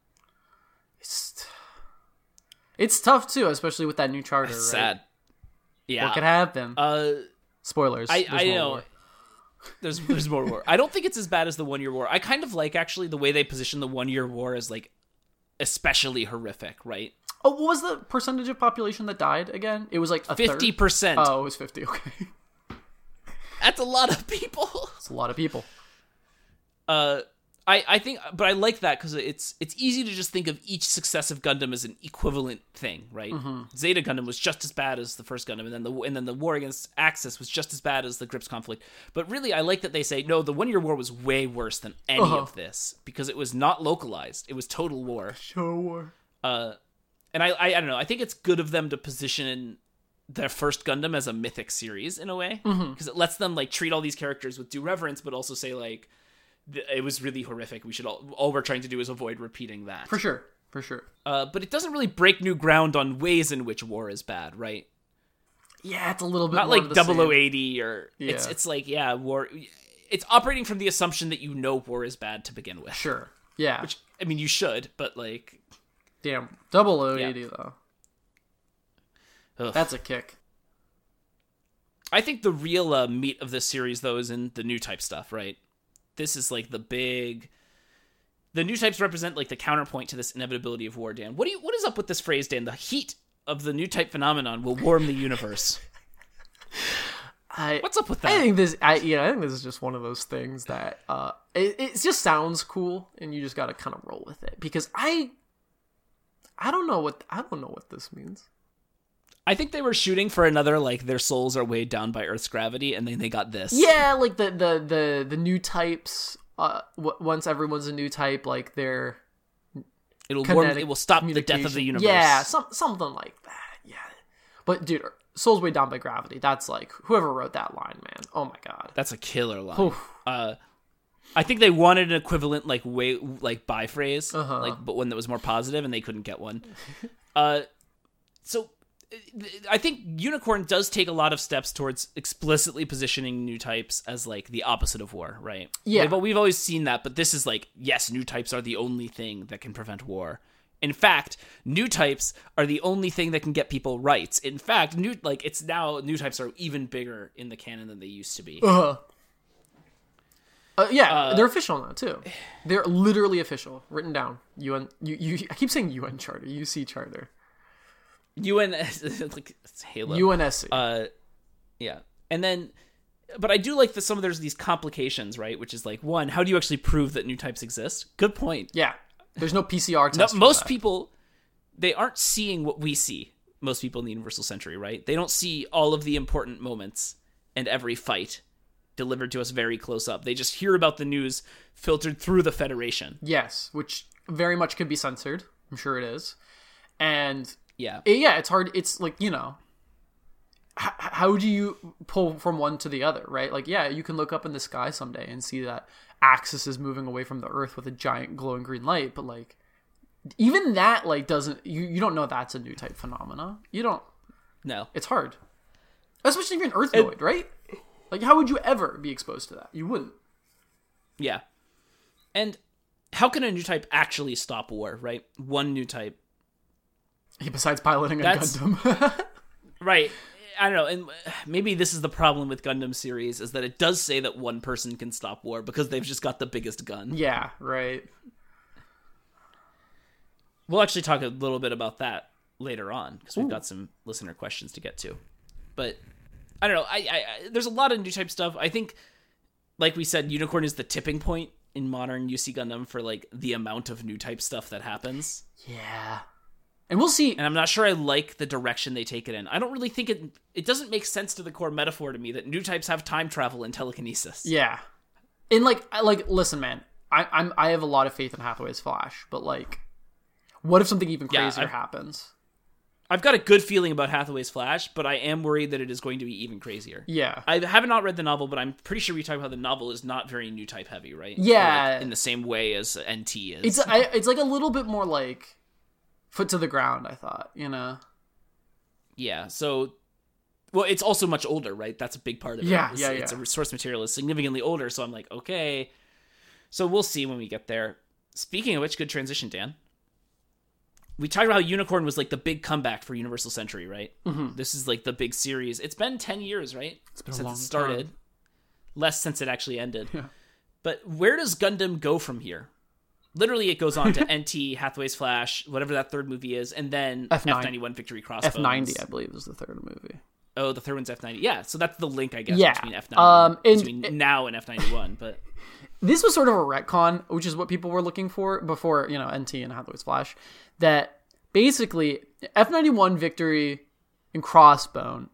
It's, it's tough, too, especially with that new charter, It's right? sad. Yeah. What could happen? Uh, Spoilers. I, There's I more know. war. There's there's more war. I don't think it's as bad as the One Year War. I kind of like actually the way they position the One Year War as like especially horrific, right? Oh, what was the percentage of population that died again? It was like a fifty percent. Oh, it was fifty. Okay, that's a lot of people. it's a lot of people. Uh, I I think, but I like that because it's it's easy to just think of each successive Gundam as an equivalent thing, right? Mm-hmm. Zeta Gundam was just as bad as the first Gundam, and then the and then the war against Axis was just as bad as the Grips conflict. But really, I like that they say no, the One Year War was way worse than any uh-huh. of this because it was not localized; it was total war. Show war. Uh, and I, I I don't know. I think it's good of them to position their first Gundam as a mythic series in a way because mm-hmm. it lets them like treat all these characters with due reverence, but also say like. It was really horrific. We should all all we're trying to do is avoid repeating that. For sure. For sure. Uh, but it doesn't really break new ground on ways in which war is bad, right? Yeah, it's a little bit not more like double oh eighty or yeah. it's it's like yeah, war it's operating from the assumption that you know war is bad to begin with. Sure. Yeah. Which I mean you should, but like damn, double oh eighty yeah. though. Ugh. That's a kick. I think the real uh, meat of this series though is in the new type stuff, right? This is like the big the new types represent like the counterpoint to this inevitability of war, Dan. What do you what is up with this phrase, Dan? The heat of the new type phenomenon will warm the universe. I, What's up with that? I think this I yeah, I think this is just one of those things that uh it, it just sounds cool and you just gotta kinda roll with it. Because I I don't know what I don't know what this means. I think they were shooting for another, like, their souls are weighed down by Earth's gravity, and then they got this. Yeah, like, the the, the, the new types, uh, w- once everyone's a new type, like, they're... It'll warm, it will stop the death of the universe. Yeah, some, something like that, yeah. But, dude, souls weighed down by gravity, that's, like, whoever wrote that line, man. Oh, my God. That's a killer line. Uh, I think they wanted an equivalent, like, way, like by phrase, uh-huh. like, but one that was more positive, and they couldn't get one. uh, so... I think Unicorn does take a lot of steps towards explicitly positioning new types as like the opposite of war, right? Yeah. We've, we've always seen that, but this is like, yes, new types are the only thing that can prevent war. In fact, new types are the only thing that can get people rights. In fact, new like it's now new types are even bigger in the canon than they used to be. Uh-huh. Uh, yeah, uh, they're official now too. They're literally official, written down. U N. You, you. I keep saying U N Charter. U C Charter. U N like it's Halo. U N S C. Uh, yeah, and then, but I do like that some of there's these complications, right? Which is like one, how do you actually prove that new types exist? Good point. Yeah, there's no P C R test. No, most people, they aren't seeing what we see. Most people in the Universal Century, right? They don't see all of the important moments and every fight delivered to us very close up. They just hear about the news filtered through the Federation. Yes, which very much could be censored. I'm sure it is, and. Yeah. Yeah, it's hard. It's like, you know, h- how do you pull from one to the other, right? Like, yeah, you can look up in the sky someday and see that Axis is moving away from the Earth with a giant glowing green light, but like, even that, like, doesn't, you, you don't know that's a new type phenomena. You don't. No. It's hard. Especially if you're an Earthnoid, it, right? Like, how would you ever be exposed to that? You wouldn't. Yeah. And how can a new type actually stop war, right? One new type. Besides piloting a That's, Gundam. Right. I don't know. And maybe this is the problem with Gundam series, is that it does say that one person can stop war because they've just got the biggest gun. Yeah, right. We'll actually talk a little bit about that later on because we've Ooh. got some listener questions to get to. But I don't know. I, I, I there's a lot of new type stuff. I think, like we said, Unicorn is the tipping point in modern U C Gundam for like the amount of new type stuff that happens. Yeah. And we'll see. And I'm not sure I like the direction they take it in. I don't really think it... It doesn't make sense to the core metaphor to me that new types have time travel and telekinesis. Yeah. And, like, like listen, man. I, I'm, I have a lot of faith in Hathaway's Flash. But, like, what if something even crazier yeah, happens? I've got a good feeling about Hathaway's Flash, but I am worried that it is going to be even crazier. Yeah. I have not read the novel, but I'm pretty sure we talked about how the novel is not very new type heavy, right? Yeah. Like in the same way as N T is. It's, I, it's like, a little bit more, like... foot to the ground, I thought, you know? Yeah, so... Well, it's also much older, right? That's a big part of it. Yeah, it's, yeah, yeah. It's a source material is significantly older, so I'm like, okay. So we'll see when we get there. Speaking of which, good transition, Dan. We talked about how Unicorn was like the big comeback for Universal Century, right? Mm-hmm. This is like the big series. It's been ten years, right? It's been Since a long it started. time. less since it actually ended. Yeah. But where does Gundam go from here? Literally, it goes on to N T, Hathaway's Flash, whatever that third movie is, and then F ninety-one Victory Crossbones. F ninety, I believe, is the third movie. Oh, the third one's F ninety. Yeah, so that's the link, I guess, yeah. between F ninety, um, and, between and, now and F ninety-one. But this was sort of a retcon, which is what people were looking for before, you know, N T and Hathaway's Flash. That basically F ninety-one Victory and Crossbone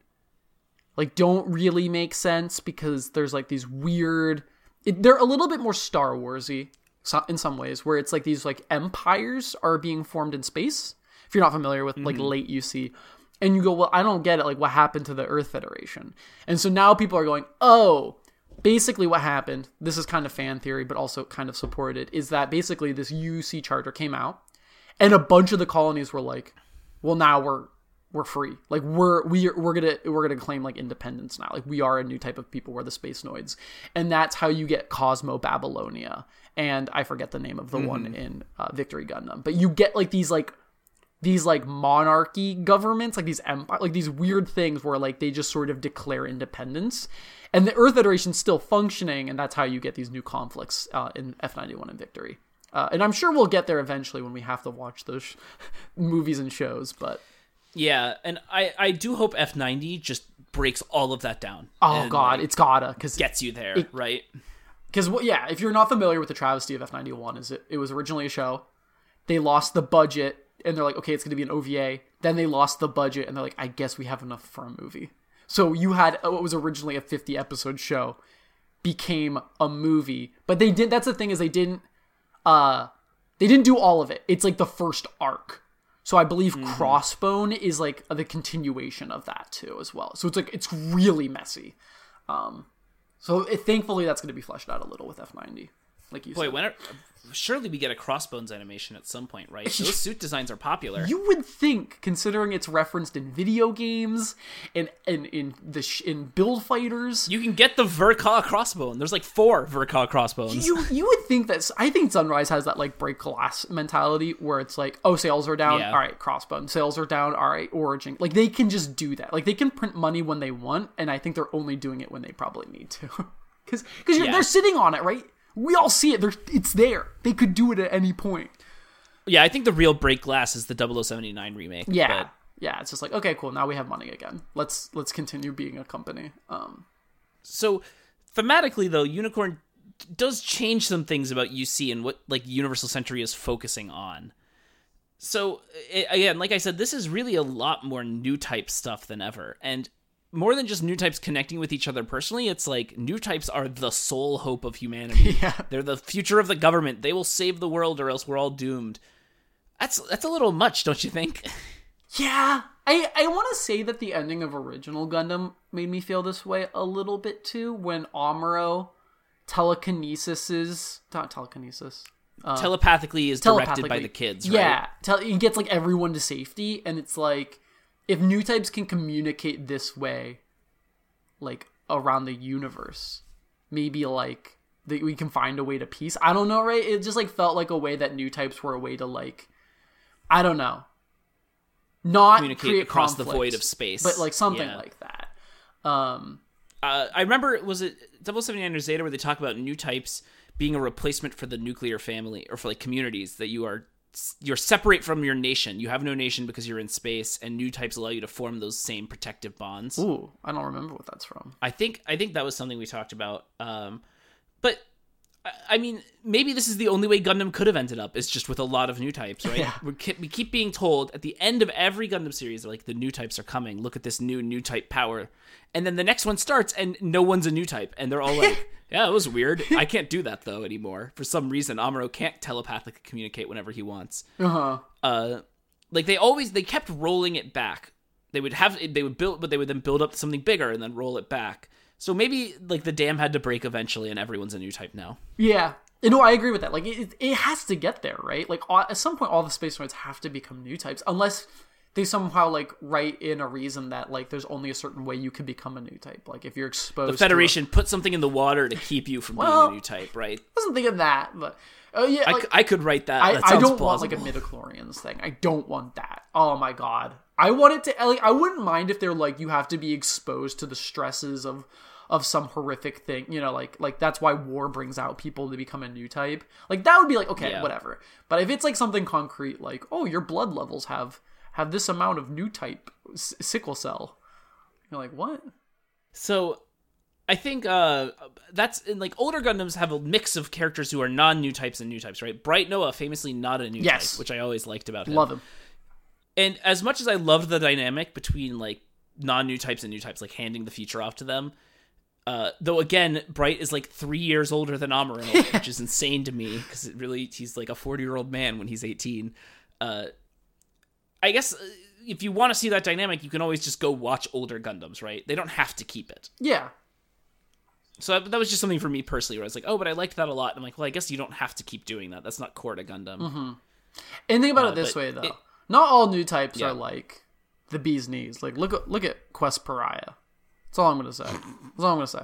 like don't really make sense because there's like these weird. It, they're a little bit more Star Warsy. So, in some ways, where it's like these like empires are being formed in space. If you're not familiar with like mm-hmm. late U C, and you go, well, I don't get it. Like, what happened to the Earth Federation? And so now people are going, oh, basically what happened. This is kind of fan theory, but also kind of supported. Is that basically this U C charter came out, and a bunch of the colonies were like, well, now we're we're free. Like we're we're we're gonna we're gonna claim like independence now. Like we are a new type of people. We're the Space Noids, and that's how you get Cosmo Babylonia. And I forget the name of the mm-hmm. one in uh, Victory Gundam, but you get like these like these like monarchy governments, like these empire, like these weird things where like they just sort of declare independence, and the Earth Federation's still functioning, and that's how you get these new conflicts uh, in F ninety-one and Victory. Uh, and I'm sure we'll get there eventually when we have to watch those sh- movies and shows, but yeah, and I I do hope F ninety just breaks all of that down. Oh god, like, it's gotta because gets you there, it, right? Because, well, yeah, if you're not familiar with the travesty of F ninety-one, is it, it was originally a show. They lost the budget, and they're like, okay, it's going to be an O V A. Then they lost the budget, and they're like, I guess we have enough for a movie. So you had what was originally a fifty-episode show became a movie. But they did. That's the thing is they didn't uh, they didn't do all of it. It's like the first arc. So I believe mm-hmm. Crossbone is like the continuation of that, too, as well. So it's like it's really messy. Um So it, thankfully that's going to be fleshed out a little with F ninety, like you Boy, said. When are, surely we get a Crossbones animation at some point, right? Those suit designs are popular. You would think, considering it's referenced in video games and in, in, in the sh- in Build Fighters. You can get the Verka Crossbone. There's like four Verka Crossbones. You you would think that. I think Sunrise has that like break glass mentality where it's like, oh, sales are down. Yeah. All right, Crossbone. Sales are down. All right, Origin. Like they can just do that. Like they can print money when they want, and I think they're only doing it when they probably need to. Because because yeah. they're sitting on it, right? We all see it. They're, it's there. They could do it at any point. Yeah, I think the real break glass is the double oh seventy-nine remake. Yeah, but... yeah. It's just like, okay, cool. Now we have money again. Let's let's continue being a company. Um, so thematically, though, Unicorn does change some things about U C and what like Universal Century is focusing on. So it, again, like I said, this is really a lot more new type stuff than ever, and more than just new types connecting with each other personally, it's like new types are the sole hope of humanity. Yeah. They're the future of the government. They will save the world or else we're all doomed. That's that's a little much, don't you think? Yeah. I, I want to say that the ending of Original Gundam made me feel this way a little bit too when Amuro telekinesis is... Not telekinesis. Uh, telepathically is telepathically. directed by the kids, right? Yeah. Tel- he gets like everyone to safety and it's like... If new types can communicate this way, like, around the universe, maybe, like, that we can find a way to peace. I don't know, right? It just, like, felt like a way that new types were a way to, like, I don't know. Not communicate create across conflict, the void of space. But, like, something yeah. like that. Um, uh, I remember, was it double seventy-nine or Zeta where they talk about new types being a replacement for the nuclear family, or for, like, communities that you are... You're separate from your nation. You have no nation because you're in space, and new types allow you to form those same protective bonds. Ooh, I don't remember what that's from. I think I think that was something we talked about. Um, but I mean, maybe this is the only way Gundam could have ended up, is just with a lot of new types, right? Yeah. We keep, we keep being told at the end of every Gundam series, like, the new types are coming. Look at this new new type power. And then the next one starts, and no one's a new type. And they're all like, yeah, it was weird. I can't do that, though, anymore. For some reason, Amuro can't telepathically communicate whenever he wants. Uh-huh. Uh, like, they always, they kept rolling it back. They would have, they would build, but they would then build up something bigger and then roll it back. So maybe, like, the dam had to break eventually, and everyone's a new type now. Yeah. You know, I agree with that. Like, it, it has to get there, right? Like, at some point, all the Space Noids have to become new types, unless they somehow, like, write in a reason that, like, there's only a certain way you can become a new type. Like, if you're exposed The Federation to a... put something in the water to keep you from well, being a new type, right? I wasn't thinking that, but... Oh, uh, yeah, I, like, I could write that. I, that I don't plausible. want, like, a midichlorians thing. I don't want that. Oh, my God. I want it to... Like, I wouldn't mind if they're, like, you have to be exposed to the stresses of... of some horrific thing, you know, like like that's why war brings out people to become a new type. Like that would be like, okay, Yeah. whatever. But if it's like something concrete, like, oh, your blood levels have have this amount of new type s- sickle cell, you're like, what? So I think uh, that's in like older Gundams have a mix of characters who are non-new types and new types, right? Bright Noah, famously not a new Yes. type, which I always liked about him. Love him. And as much as I loved the dynamic between like non-new types and new types, like handing the future off to them, uh, though again, Bright is like three years older than Amuro, which is insane to me because it really he's like a forty-year-old man when he's eighteen. Uh, I guess uh, if you want to see that dynamic, you can always just go watch older Gundams, right? They don't have to keep it. Yeah. So that was just something for me personally where I was like, oh, but I liked that a lot. And I'm like, well, I guess you don't have to keep doing that. That's not core to Gundam. Mm-hmm. And think about Uh, it this but way, though. it- Not all new types Yeah. are like the bee's knees. Like, look at look at Quest Pariah. That's all I'm going to say. That's all I'm going to say.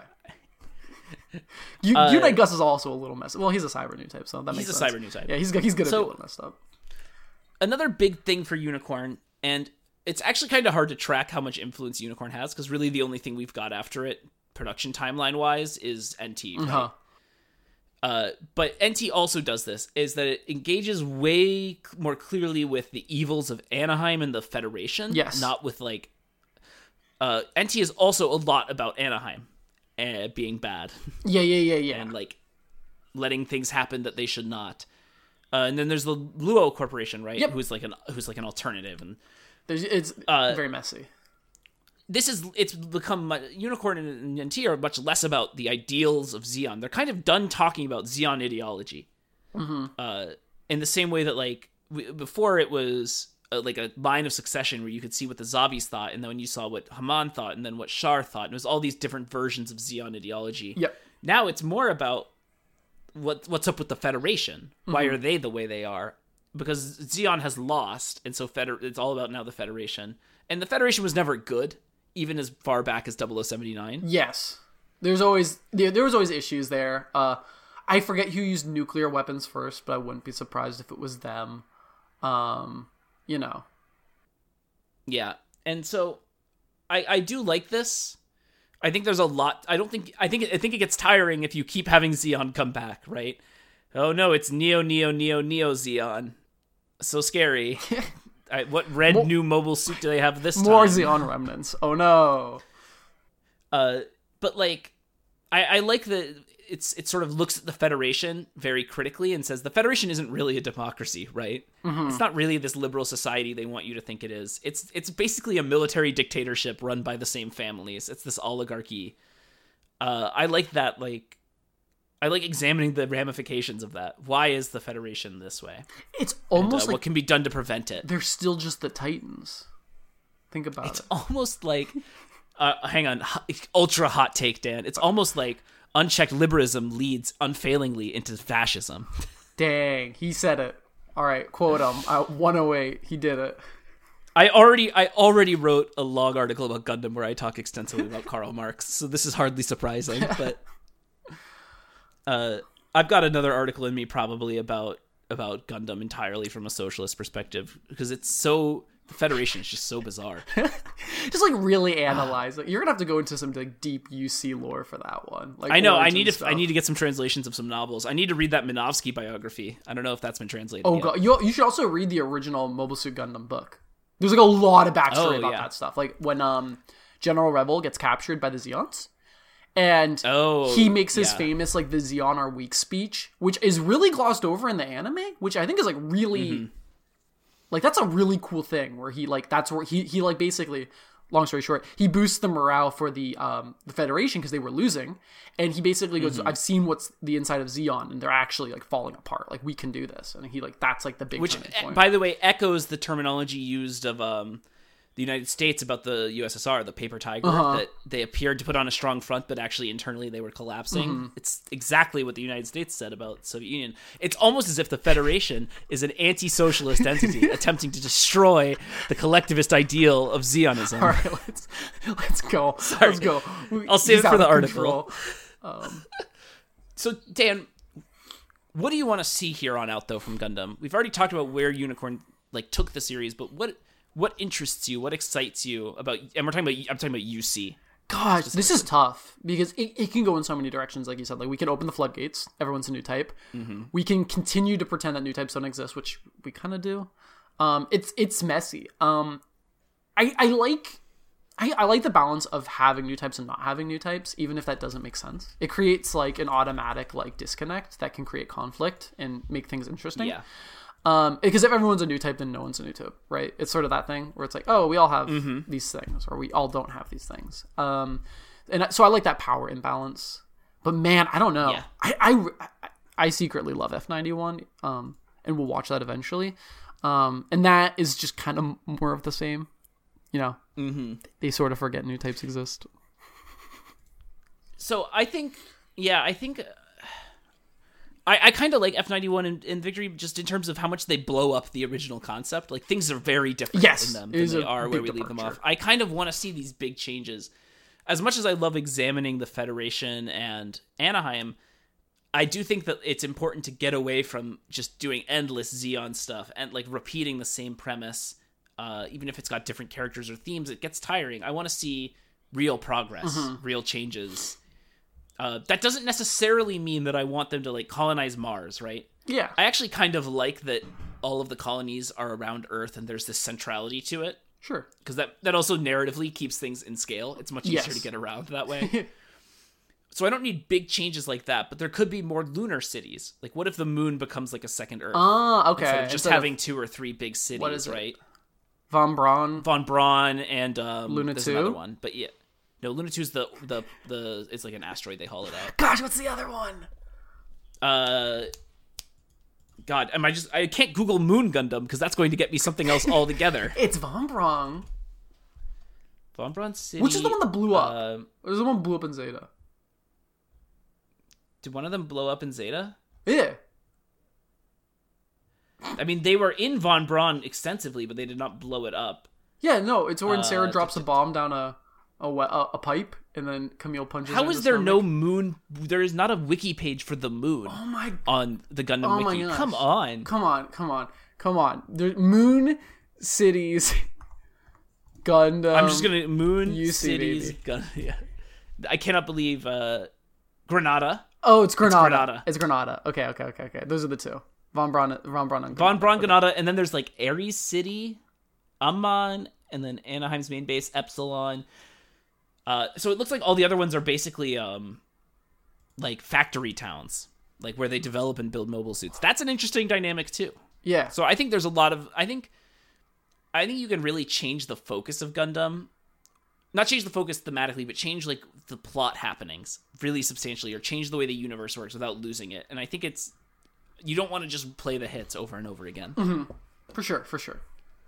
U- Uh, Unite Gus is also a little messy. Well, he's a cyber new type, so that He's makes a sense. cyber new type. Yeah, he's, he's going to So- be a little messed up. Another big thing for Unicorn, and it's actually kind of hard to track how much influence Unicorn has, because really the only thing we've got after it, production timeline-wise, is N T, right? Uh-huh. Uh, but N T also does this, is that it engages way c- more clearly with the evils of Anaheim and the Federation. Yes. Not with, like... Uh, N T is also a lot about Anaheim uh, being bad Yeah, yeah, yeah, yeah. and, like, letting things happen that they should not. Uh, and then there's the Luo Corporation, right? Yep. Who's like an who's like an alternative, and There's, it's uh, very messy. this is it's become mu- Unicorn and N T are much less about the ideals of Xeon. They're kind of done talking about Xeon ideology, mm-hmm. uh, in the same way that like we, before it was uh, like a line of succession where you could see what the Zabis thought, and then you saw what Haman thought, and then what Shar thought, and it was all these different versions of Xeon ideology. Yep. Now it's more about what what's up with the Federation. Why Mm-hmm. are they the way they are? Because Xeon has lost, and so Feder- it's all about now the Federation. And the Federation was never good, even as far back as double oh seven nine. Yes. There's always there, there was always issues there. Uh, I forget who used nuclear weapons first, but I wouldn't be surprised if it was them. Um, you know. Yeah, and so I I do like this. I think there's a lot. I don't think I think I think it gets tiring if you keep having Xeon come back, right? Oh no, it's Neo Neo Neo Neo Xeon. So scary. I, what red More- new mobile suit do they have this time? More Xeon remnants. Oh no. Uh, but like, I, I like that it's it sort of looks at the Federation very critically and says the Federation isn't really a democracy, right? Mm-hmm. It's not really this liberal society they want you to think it is. It's it's basically a military dictatorship run by the same families. It's this oligarchy. Uh, I like that. Like, I like examining the ramifications of that. Why is the Federation this way? It's And, almost uh, like what can be done to prevent it? they're still just the Titans. Think about It's it. almost like, uh, hang on, ultra hot take, Dan. It's almost like unchecked liberalism leads unfailingly into fascism. Dang, he said it. All right, quote him. Uh, one oh eight, he did it. I already, I already wrote a long article about Gundam where I talk extensively about Karl Marx, so this is hardly surprising. But uh, I've got another article in me probably about about Gundam entirely from a socialist perspective because it's so. The Federation is just so bizarre. Just like really analyze it. You're gonna have to go into some like deep U C lore for that one. Like I know. I origin need to. stuff. I need to get some translations of some novels. I need to read that Minovsky biography. I don't know if that's been translated. Oh yet. god, you you should also read the original Mobile Suit Gundam book. There's like a lot of backstory Oh, about yeah. that stuff. Like when um General Rebel gets captured by the Zeons, and Oh, he makes his yeah. famous like the Zeon are weak speech, which is really glossed over in the anime, which I think is like really. Mm-hmm. Like that's a really cool thing where he like that's where he he like basically long story short he boosts the morale for the um the Federation because they were losing, and he basically goes Mm-hmm. I've seen what's the inside of Xeon and they're actually like falling apart, like we can do this, and he like that's like the big Which, turning point. by the way, echoes the terminology used of um, the United States about the U S S R, the paper tiger, Uh-huh. that they appeared to put on a strong front, but actually internally they were collapsing. Mm-hmm. It's exactly what the United States said about the Soviet Union. It's almost as if the Federation is an anti-socialist entity attempting to destroy the collectivist ideal of Zionism. All right, let's let's go. Let's go. I'll save He's it for out the of article. control. So, Dan, what do you want to see here on out, though, from Gundam? We've already talked about where Unicorn like took the series, but what what interests you? What excites you about? And we're talking about I'm talking about U C. Gosh, this is tough because it, it can go in so many directions, like you said. Like, we can open the floodgates. Everyone's a new type. Mm-hmm. We can continue to pretend that new types don't exist, which we kind of do. Um, it's it's messy. Um, I I like I, I like the balance of having new types and not having new types, even if that doesn't make sense. It creates like an automatic like disconnect that can create conflict and make things interesting. Yeah. Um, because if everyone's a new type, then no one's a new type, right? It's sort of that thing where it's like, oh, we all have mm-hmm. these things, or we all don't have these things. Um, and so I like that power imbalance. But man, I don't know. Yeah. I, I, I secretly love F ninety-one, um, and we'll watch that eventually. Um, and that is just kind of more of the same. You know, mm-hmm. they sort of forget new types exist. So I think, yeah, I think. I, I kind of like F ninety-one and, and Victory just in terms of how much they blow up the original concept. Like, things are very different yes, in them than they are where we departure. leave them off. I kind of want to see these big changes. As much as I love examining the Federation and Anaheim, I do think that it's important to get away from just doing endless Xeon stuff and like repeating the same premise. Uh, even if it's got different characters or themes, it gets tiring. I want to see real progress, mm-hmm. real changes. Uh, that doesn't necessarily mean that I want them to like colonize Mars, right? Yeah. I actually kind of like that all of the colonies are around Earth and there's this centrality to it. Sure. Because that, that also narratively keeps things in scale. It's much easier yes. to get around that way. So I don't need big changes like that, but there could be more lunar cities. Like, what if the moon becomes like a second Earth? Oh, uh, okay. Instead of just Instead having of, two or three big cities, what is it? right? Von Braun. Von Braun and um, Luna there's two? another one. But yeah. No, Luna two is the, the, the, it's like an asteroid. They haul it out. Gosh, what's the other one? Uh, God, am I just, I can't Google Moon Gundam because that's going to get me something else altogether. It's Von Braun. Von Braun City. Which is the one that blew up? Uh, Or is the one that blew up in Zeta? did one of them blow up in Zeta? Yeah. I mean, they were in Von Braun extensively, but they did not blow it up. Yeah, no, it's when Uh, Sarah drops t- a bomb down a a, we- a a pipe, and then Camille punches her How in is the there stomach. no moon? There is not a wiki page for the moon Oh my... on the Gundam Oh my wiki. gosh. Come on. Come on, come on, come on. The Moon Cities Gundam... I'm just gonna Moon U C, Cities. baby. Gun, yeah. I cannot believe uh, Granada. Oh, it's Granada. Granada. It's Granada. Okay, okay, okay, okay. Those are the two. Von Braun, Von Braun, and Von Braun, Okay. Granada, and then there's like Ares City, Amman, and then Anaheim's main base, Epsilon. Uh, so it looks like all the other ones are basically um, like factory towns, like where they develop and build mobile suits. That's an interesting dynamic too. Yeah. So I think there's a lot of I think I think you can really change the focus of Gundam. Not change the focus thematically, but change like the plot happenings really substantially, or change the way the universe works without losing it. And I think it's you don't want to just play the hits over and over again. Mm-hmm. For sure, for sure.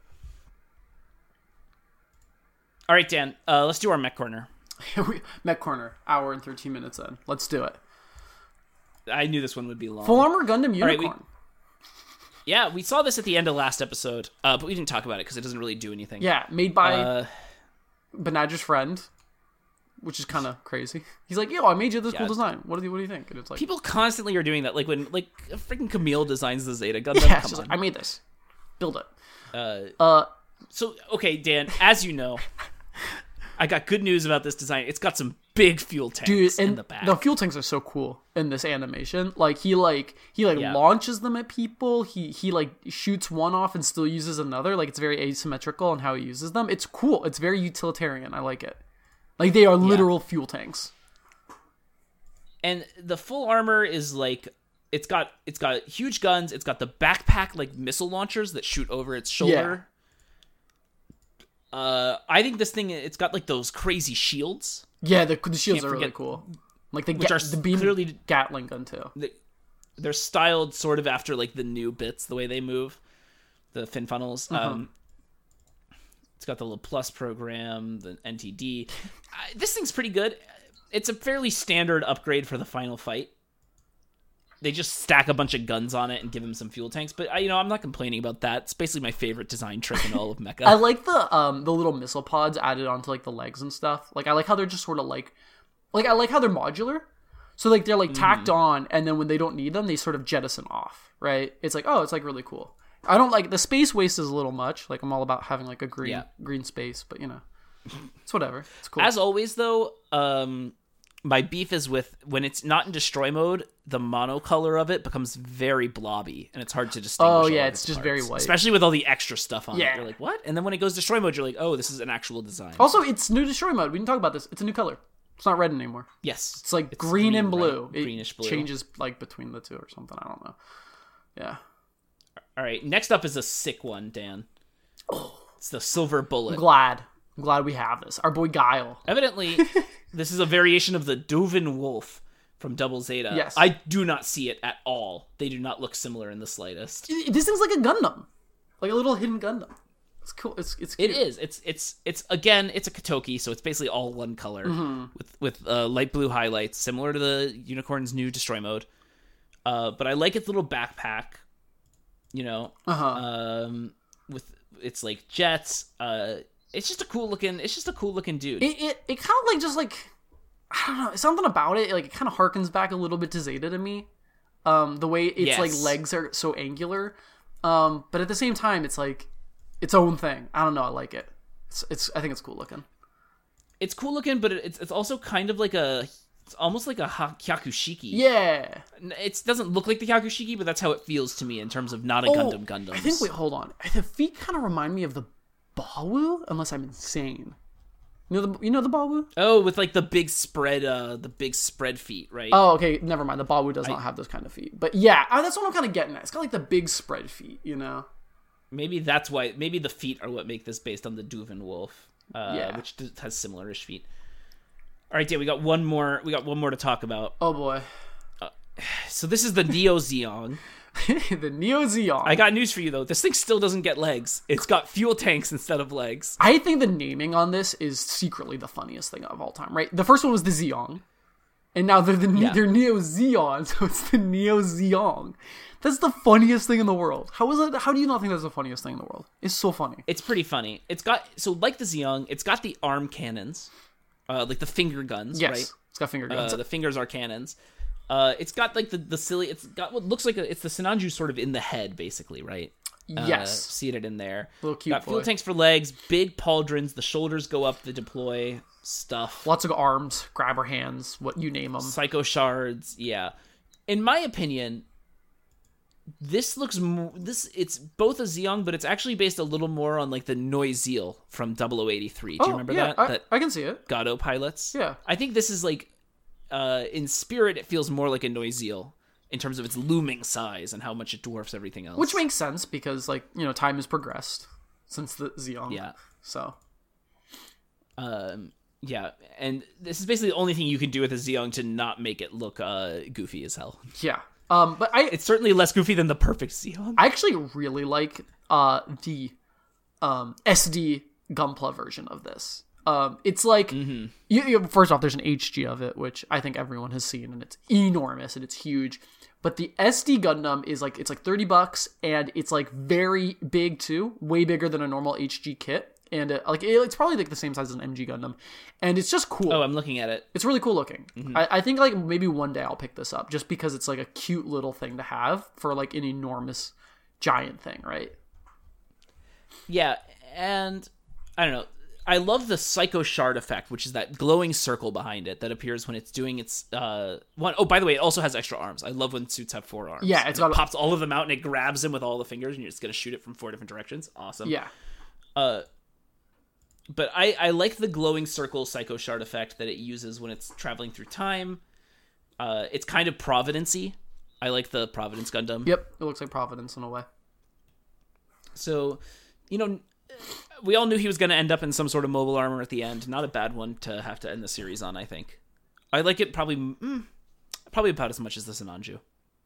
All right, Dan, uh, let's do our mech corner. Mech Corner, hour and thirteen minutes in. Let's do it. I knew this one would be long. Full Armor Gundam Unicorn. right, we- Yeah, we saw this at the end of last episode, uh, but we didn't talk about it because it doesn't really do anything. Yeah, made by Uh, Benager's friend, which is kind of crazy. He's like, yo, I made you this Yeah. cool design. What do you, what do you think? And it's like, people constantly are doing that. Like when like freaking Camille designs the Zeta Gundam. yeah, Come she's on. like, I made this. Build it. Uh, Uh, so, okay, Dan, as you know, I got good news about this design. It's got some big fuel tanks dude, and in the back. the fuel tanks are so cool in this animation. Like he like he like Yeah. launches them at people. He he like shoots one off and still uses another. Like it's very asymmetrical in how he uses them. It's cool. It's very utilitarian. I like it. Like they are literal fuel tanks. And the full armor is like it's got it's got huge guns. It's got the backpack like missile launchers that shoot over its shoulder. Uh, I think this thing it's got like those crazy shields. Yeah, the, the shields Can't are really forget- cool. Like the which ga- are the beam clearly- Gatling gun too. They- They're styled sort of after like the new bits, the way they move, the fin funnels. Uh-huh. Um, it's got the little plus program, the N T D. I, this thing's pretty good. It's a fairly standard upgrade for the final fight. They just stack a bunch of guns on it and give him some fuel tanks. But I, you know, I'm not complaining about that. It's basically my favorite design trick in all of Mecha. I like the um the little missile pods added onto like the legs and stuff. Like I like how they're just sort of like like I like how they're modular. So like they're like tacked Mm. on, and then when they don't need them, they sort of jettison off. Right? It's like, oh, it's like really cool. I don't like the space waste is a little much. Like I'm all about having like a green Yeah. green space, but you know. It's whatever. It's cool. As always, though, um, my beef is with when it's not in destroy mode, the monocolor of it becomes very blobby, and it's hard to distinguish. Oh all yeah, of it's its just parts. very white. Especially with all the extra stuff on Yeah. it. You're like, what? And then when it goes destroy mode, you're like, oh, this is an actual design. Also, it's new destroy mode. We didn't talk about this. It's a new color. It's not red anymore. Yes. It's like green, and blue. Right? It Greenish blue. changes like between the two or something. I don't know. Yeah. All right, next up is a sick one, Dan. It's the silver bullet. I'm glad. I'm glad we have this. Our boy Guile. Evidently, this is a variation of the Dovin Wolf from Double Zeta. Yes. I do not see it at all. They do not look similar in the slightest. This thing's like a Gundam, like a little hidden Gundam. It's cool. It's it's cute. It is. It's it's it's again. It's a Katoki, so it's basically all one color Mm-hmm. with with uh, light blue highlights, similar to the Unicorn's new Destroy mode. Uh, but I like its little backpack. You know, Uh-huh. um, with it's like jets. Uh, it's just a cool looking. It's just a cool looking dude. It it, it kind of like just like I don't know. Something about it. Like it kind of harkens back a little bit to Zeta to me. Um, the way its Yes. like legs are so angular. Um, but at the same time, it's like its own thing. I don't know. I like it. It's, it's I think it's cool looking. It's cool looking, but it's it's also kind of like a. It's almost like a ha- Hyakushiki. Yeah. It doesn't look like the Hyakushiki, but that's how it feels to me in terms of not a Gundam Gundam. I think. Wait, hold on. The feet kind of remind me of the Bawu, unless I'm insane. You know the you know the Bawu? Oh, with like the big spread, uh, the big spread feet, right? Oh, okay. Never mind. The Bawu does not have those kind of feet. But yeah, uh, that's what I'm kind of getting at. It's got like the big spread feet, you know. Maybe that's why. Maybe the feet are what make this based on the Duvin Wolf, uh, Yeah. which d- has similar-ish feet. All right, Dan, we got one more. We got one more to talk about. Oh boy. So this is the Neo Zeong. The Neo Zeon. I got news for you though. This thing still doesn't get legs. It's got fuel tanks instead of legs. I think the naming on this is secretly the funniest thing of all time, right? The first one was the Zeong, and now they're the Yeah. they're Neo Zeon, so it's the Neo Zeong. That's the funniest thing in the world. How is it? How do you not think that's the funniest thing in the world? It's so funny. It's pretty funny. It's got so like the Zeong. It's got the arm cannons, uh, like the finger guns, Yes, right? it's got finger guns. Uh, the fingers are cannons. Uh, it's got like the, the silly. It's got what looks like a, it's the Sinanju sort of in the head, basically, right? Uh, Yes. seated in there. Little cute got fuel boy. tanks for legs, big pauldrons. The shoulders go up. The deploy stuff. Lots of arms, grabber hands, what you name them. Psycho shards. Yeah, in my opinion, this looks mo- this. It's both a Zeong, but it's actually based a little more on like the Noizeel from double oh eighty-three. Do you remember yeah, that? I, that I can see it. Gado pilots. Yeah. I think this is like, uh, in spirit, it feels more like a Noizeel in terms of its looming size and how much it dwarfs everything else. Which makes sense because, like, you know, time has progressed since the Zeong. Yeah. So. Um, yeah, and this is basically the only thing you can do with a Zeong to not make it look uh, goofy as hell. Yeah. Um, but I It's certainly less goofy than the perfect Zeong. I actually really like uh the um S D Gunpla version of this. Um, it's like Mm-hmm. you, you, first off, there's an H G of it, which I think everyone has seen, and it's enormous and it's huge. But the S D Gundam is like it's like thirty bucks, and it's like very big too, way bigger than a normal H G kit, and it, like it, it's probably like the same size as an M G Gundam, and it's just cool. Oh, I'm looking at it. It's really cool looking. Mm-hmm. I, I think like maybe one day I'll pick this up just because it's like a cute little thing to have for like an enormous giant thing, right? Yeah, and I don't know. I love the Psycho Shard effect, which is that glowing circle behind it that appears when it's doing its uh one. Oh, by the way, it also has extra arms. I love when suits have four arms. Yeah, it's And got it pops all of them out and it grabs them with all the fingers, and you're just gonna shoot it from four different directions. Awesome. Yeah. Uh, but I I like the glowing circle Psycho Shard effect that it uses when it's traveling through time. Uh, it's kind of Providence-y. I like the Providence Gundam. Yep, it looks like Providence in a way. So, you know, we all knew he was going to end up in some sort of mobile armor at the end. Not a bad one to have to end the series on, I think. I like it probably mm, probably about as much as the Sinanju.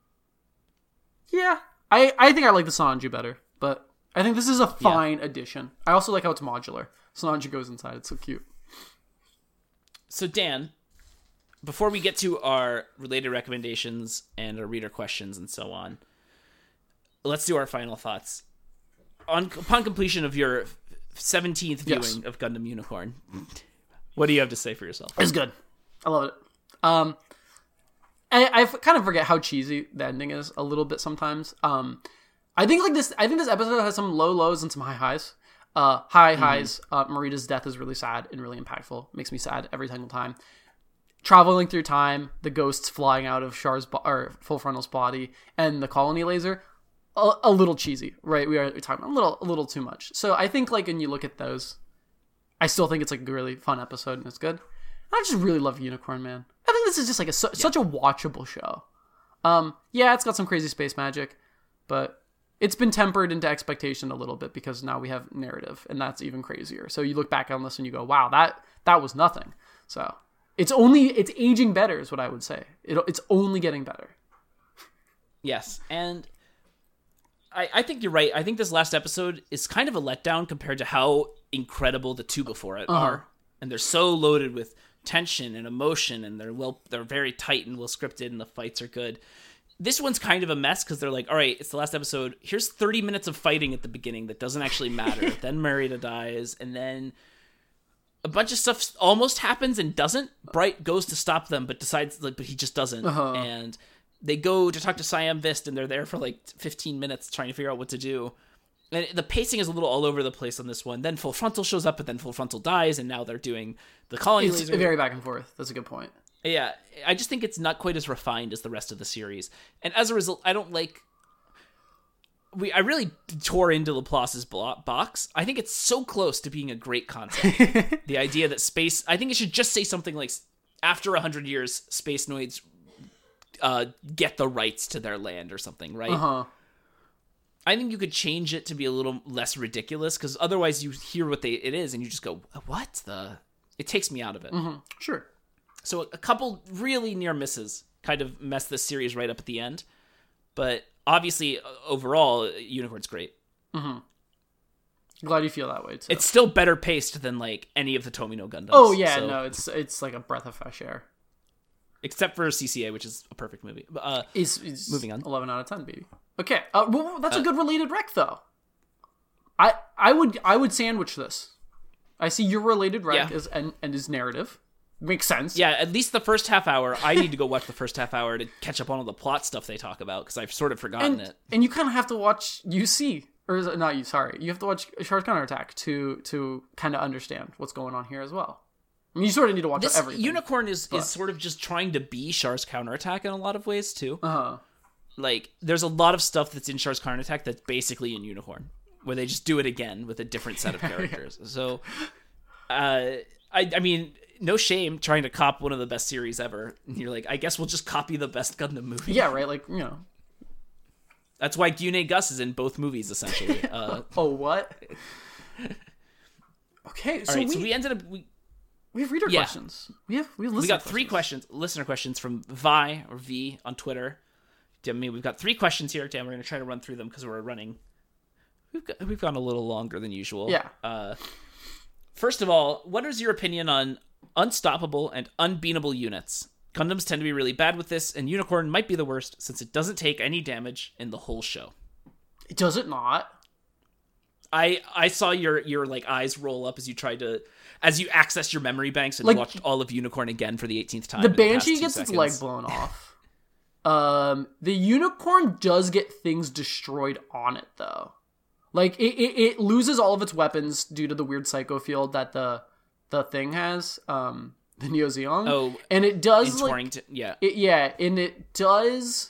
Yeah, I, I think I like the Sanju better, but I think this is a fine addition. I also like how it's modular. Sanju goes inside. It's so cute. So, Dan, before we get to our related recommendations and our reader questions and so on, let's do our final thoughts. On upon completion of your seventeenth viewing Yes. of Gundam Unicorn, what do you have to say for yourself? It's good. I love it. Um, I, I f- kind of forget how cheesy the ending is a little bit sometimes. Um, I think like this. I think this episode has some low lows and some high highs. Uh, high highs. Uh, Marita's death is really sad and really impactful. Makes me sad every single time. Traveling through time, the ghosts flying out of Char's bo- or Full Frontal's body, and the colony laser, a, a little cheesy, right? We are we're talking a little, a little too much. So I think like when you look at those, I still think it's like a really fun episode and it's good. And I just really love Unicorn Man. I think this is just like a su- yeah. such a watchable show. Um, yeah, it's got some crazy space magic, but it's been tempered into expectation a little bit because now we have narrative, and that's even crazier. So you look back on this and you go, "Wow, that that was nothing." So it's only it's aging better, is what I would say. It, it's only getting better. Yes, and I I think you're right. I think this last episode is kind of a letdown compared to how incredible the two before it uh-huh. are, and they're so loaded with tension and emotion, and they're well they're very tight and well scripted, and the fights are good. This one's kind of a mess because they're like, all right, it's the last episode. Here's thirty minutes of fighting at the beginning that doesn't actually matter. Then Marita dies, and then a bunch of stuff almost happens and doesn't. Bright goes to stop them, but decides, like, but he just doesn't. Uh-huh. And they go to talk to Siam Vist, and they're there for like fifteen minutes trying to figure out what to do. And the pacing is a little all over the place on this one. Then Full Frontal shows up, but then Full Frontal dies, and now they're doing the colony it's laser. Very back and forth. That's a good point. Yeah, I just think it's not quite as refined as the rest of the series. And as a result, I don't like... we. I really tore into Laplace's box. I think it's so close to being a great concept. The idea that space... I think it should just say something like, after one hundred years, space noids uh, get the rights to their land or something, right? Uh-huh. I think you could change it to be a little less ridiculous, because otherwise you hear what they it is and you just go, what the... It takes me out of it. Mm-hmm. Sure. So a couple really near misses kind of messed this series right up at the end. But obviously, overall, Unicorn's great. Mm-hmm. Glad you feel that way, too. It's still better paced than, like, any of the Tomino Gundams. Oh, yeah, so. no, it's it's like a breath of fresh air. Except for C C A, which is a perfect movie. Uh, it's, it's moving on. eleven out of ten, baby. Okay, uh, well, that's uh, a good related rec, though. I I would I would sandwich this. I see your related rec yeah. is and, and is narrative. Makes sense. Yeah, at least the first half hour. I need to go watch the first half hour to catch up on all the plot stuff they talk about, because I've sort of forgotten and, it. And you kind of have to watch U C, or is it, not you, sorry. You have to watch Char's Counterattack to to kind of understand what's going on here as well. I mean, you sort of need to watch this everything. Unicorn is, but. is sort of just trying to be Char's Counterattack in a lot of ways, too. Uh-huh. Like, there's a lot of stuff that's in Char's Counterattack that's basically in Unicorn, where they just do it again with a different set of characters. yeah. So, uh, I, I mean... no shame trying to cop one of the best series ever. And you're like, I guess we'll just copy the best Gundam movie. Yeah, right? Like, you know. That's why Gyune Gus is in both movies, essentially. Uh, oh, what? Okay, so, all right, we, so we ended up... We, we have reader yeah. questions. We have we have We got questions. three questions, listener questions from Vi, or V, on Twitter. I mean, we've got three questions here. Dan, we're going to try to run through them because we're running... We've, got, we've gone a little longer than usual. Yeah. Uh, first of all, what is your opinion on unstoppable and unbeatable units? Gundams tend to be really bad with this, and Unicorn might be the worst since it doesn't take any damage in the whole show. Does it not? I I saw your your like eyes roll up as you tried to as you accessed your memory banks and like, watched all of Unicorn again for the eighteenth time. The Banshee the gets seconds. its leg blown off. Um, the Unicorn does get things destroyed on it though. Like it, it, it loses all of its weapons due to the weird psycho field that the the thing has, um, the Neo Zeon. Oh, and it does in like, Torrington, yeah, it, yeah, and it does.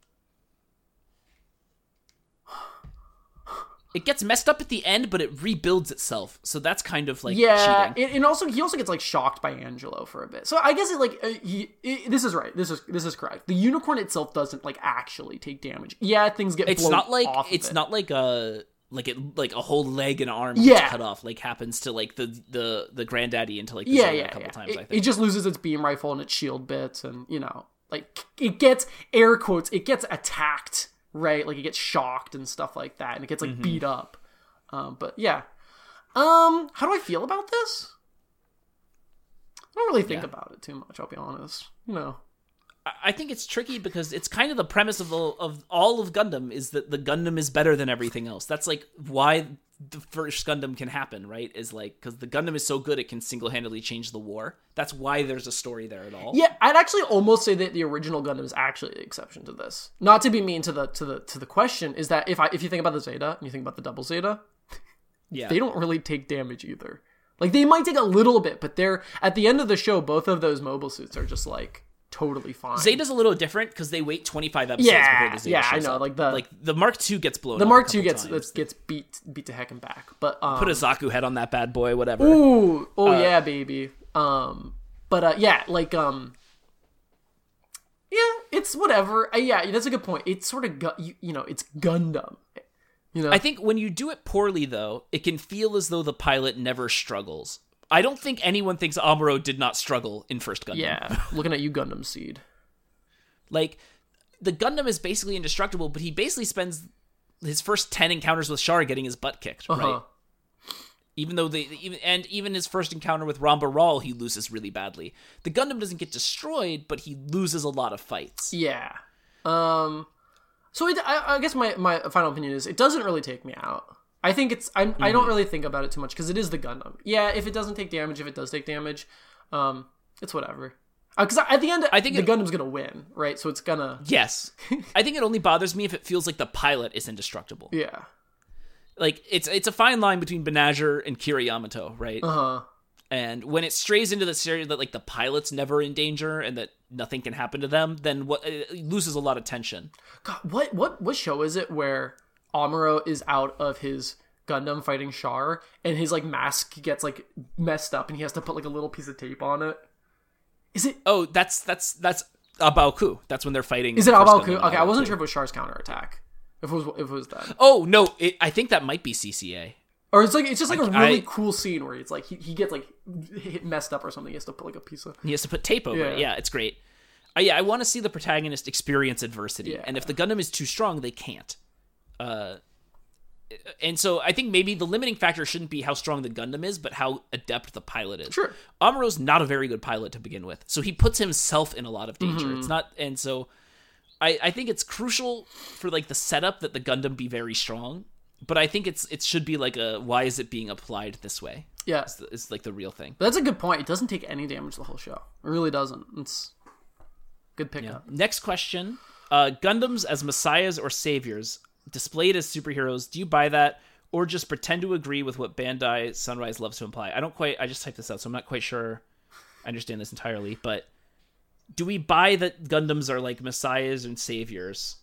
It gets messed up at the end, but it rebuilds itself. So that's kind of like yeah, cheating. and, and also he also gets like shocked by Angelo for a bit. So I guess it like uh, he. It, this is right. This is this is correct. The Unicorn itself doesn't like actually take damage. Yeah, things get. It's blown not like off it's of it. not like a. Like it, like a whole leg and arm yeah. gets cut off, like happens to like the the the granddaddy into like the yeah, Zone yeah, a couple yeah. times. It, I think it just loses its beam rifle and its shield bits, and you know, like it gets air quotes, it gets attacked, right? Like it gets shocked and stuff like that, and it gets like mm-hmm. beat up. Um, but yeah, um, how do I feel about this? I don't really think yeah. about it too much. I'll be honest. You know. I think it's tricky because it's kind of the premise of the, of all of Gundam is that the Gundam is better than everything else. That's like why the first Gundam can happen, right? Is like because the Gundam is so good it can single-handedly change the war. That's why there's a story there at all. Yeah, I'd actually almost say that the original Gundam is actually the exception to this. Not to be mean to the to the to the question is that if I if you think about the Zeta and you think about the double Zeta, Yeah. they don't really take damage either. Like, they might take a little bit, but they're at the end of the show, both of those mobile suits are just like totally fine. Zeta's a little different because they wait twenty-five episodes yeah, before the Zeta yeah, I shows know. up. Like the like the Mark two gets blown. the up Mark a two couple gets times. gets beat beat to heck and back. But um, Put a Zaku head on that bad boy, whatever. ooh, oh Uh, yeah, baby. Um, but uh, yeah, like um, yeah, it's whatever. Uh, yeah, that's a good point. It's sort of gu- you, you know, it's Gundam. You know, I think when you do it poorly, though, it can feel as though the pilot never struggles. I don't think anyone thinks Amuro did not struggle in First Gundam. yeah, looking at you, Gundam Seed. Like, the Gundam is basically indestructible, but he basically spends his first ten encounters with Char getting his butt kicked, Uh-huh. right? Even though they, even and even his first encounter with Ramba Ral, he loses really badly. The Gundam doesn't get destroyed, but he loses a lot of fights. Yeah. Um. So it, I, I guess my, my final opinion is it doesn't really take me out. I think it's I mm-hmm. I don't really think about it too much because it is the Gundam. Yeah, if it doesn't take damage, if it does take damage, um, it's whatever. Because uh, at the end, I think the it, Gundam's gonna win, right? So it's gonna. Yes, I think it only bothers me if it feels like the pilot is indestructible. Yeah. Like it's it's a fine line between Banagher and Kira Yamato, right? Uh huh. And when it strays into the area that like the pilot's never in danger and that nothing can happen to them, then what it loses a lot of tension. God, what what what show is it where Amuro is out of his Gundam fighting Char and his like mask gets like messed up and he has to put like a little piece of tape on it? Is it? Oh, that's that's that's Abaoku. That's when they're fighting. Is it First Abaoku? Gundam Okay, I wasn't Abaoku. sure if it was Char's counterattack. If it was if it was that. Oh no, it, I think that might be C C A. Or it's like it's just like a I- really I- cool scene where it's like he, he gets like hit messed up or something. He has to put like a piece of He has to put tape over it. Yeah. Yeah, it's great. Uh, yeah, I want to see the protagonist experience adversity, Yeah. and if the Gundam is too strong, they can't. Uh, and so I think maybe the limiting factor shouldn't be how strong the Gundam is, but how adept the pilot is. Sure. Amuro's not a very good pilot to begin with, so he puts himself in a lot of danger. Mm-hmm. It's not, and so I, I think it's crucial for like the setup that the Gundam be very strong. But I think it's it should be like a why is it being applied this way? yeah. It's, the, it's like the real thing. But that's a good point. It doesn't take any damage the whole show. It really doesn't. It's good pickup. Next question: uh, Gundams as messiahs or saviors, displayed as superheroes. Do you buy that, or just pretend to agree with what Bandai Sunrise loves to imply? I don't quite. I just typed this out, so I'm not quite sure. I understand this entirely, but do we buy that Gundams are like messiahs and saviors?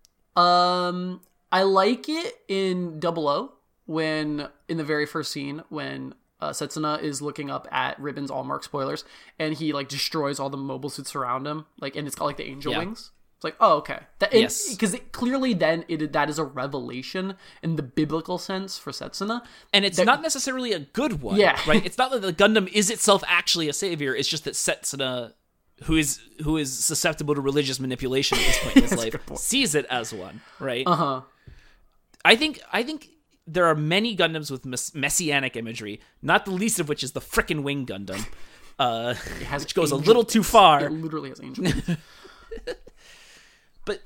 Um, I like it in Double O when in the very first scene when uh, Setsuna is looking up at Ribbon's all mark spoilers and he like destroys all the mobile suits around him, like, and it's got like the angel Yeah. wings. It's like, oh, okay. That, Yes. Because it, clearly then it that is a revelation in the biblical sense for Setsuna. And it's That- not necessarily a good one, Yeah. right? It's not that the Gundam is itself actually a savior. It's just that Setsuna, who is who is susceptible to religious manipulation at this point in his life, sees it as one, right? Uh huh. I think I think there are many Gundams with mess- messianic imagery, not the least of which is the frickin' Wing Gundam, uh, has which goes a angel little too wings. far. It literally has angel wings. But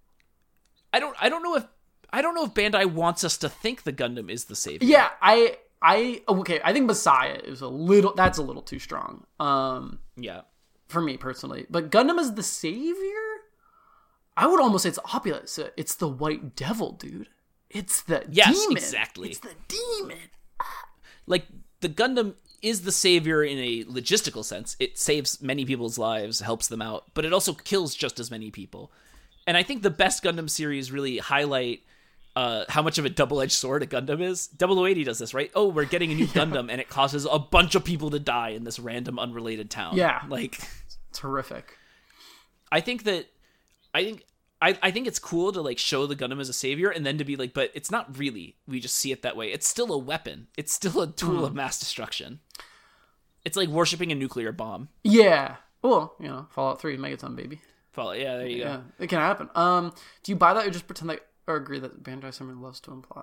I don't I don't know if I don't know if Bandai wants us to think the Gundam is the savior. Yeah, I I okay, I think Messiah is a little that's a little too strong. Um Yeah. for me personally. But Gundam is the savior? I would almost say it's the opposite. It's the white devil, dude. It's the Yes, demon. exactly. It's the demon. Like the Gundam is the savior in a logistical sense. It saves many people's lives, helps them out, but it also kills just as many people. And I think the best Gundam series really highlight uh, how much of a double-edged sword a Gundam is. double oh eighty does this, right? Oh, we're getting a new Gundam, and it causes a bunch of people to die in this random, unrelated town. Yeah. Like, Terrific. I think that, I think, I, I think it's cool to, like, show the Gundam as a savior, and then to be like, but it's not really. We just see it that way. It's still a weapon. It's still a tool Mm. of mass destruction. It's like worshipping a nuclear bomb. Yeah. Well, you know, Fallout three, Megaton, baby. Follow, yeah, there you Yeah, go. it can happen. Um, do you buy that or just pretend that or agree that Bandai Summon loves to imply?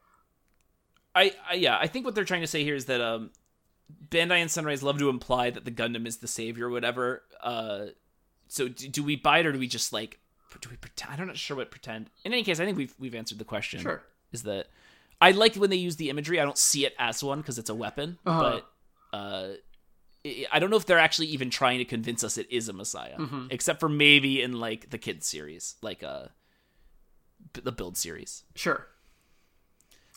I, I yeah, I think what they're trying to say here is that um, Bandai and Sunrise love to imply that the Gundam is the savior or whatever. Uh, so do, do we buy it or do we just like do we pretend? I'm not sure what pretend. In any case, I think we've we've answered the question. Sure. Is that I like when they use the imagery. I don't see it as one because it's a weapon, Uh-huh. but uh, I I don't know if they're actually even trying to convince us it is a messiah, Mm-hmm. except for maybe in like the kids series, like uh, b- the Build series. Sure.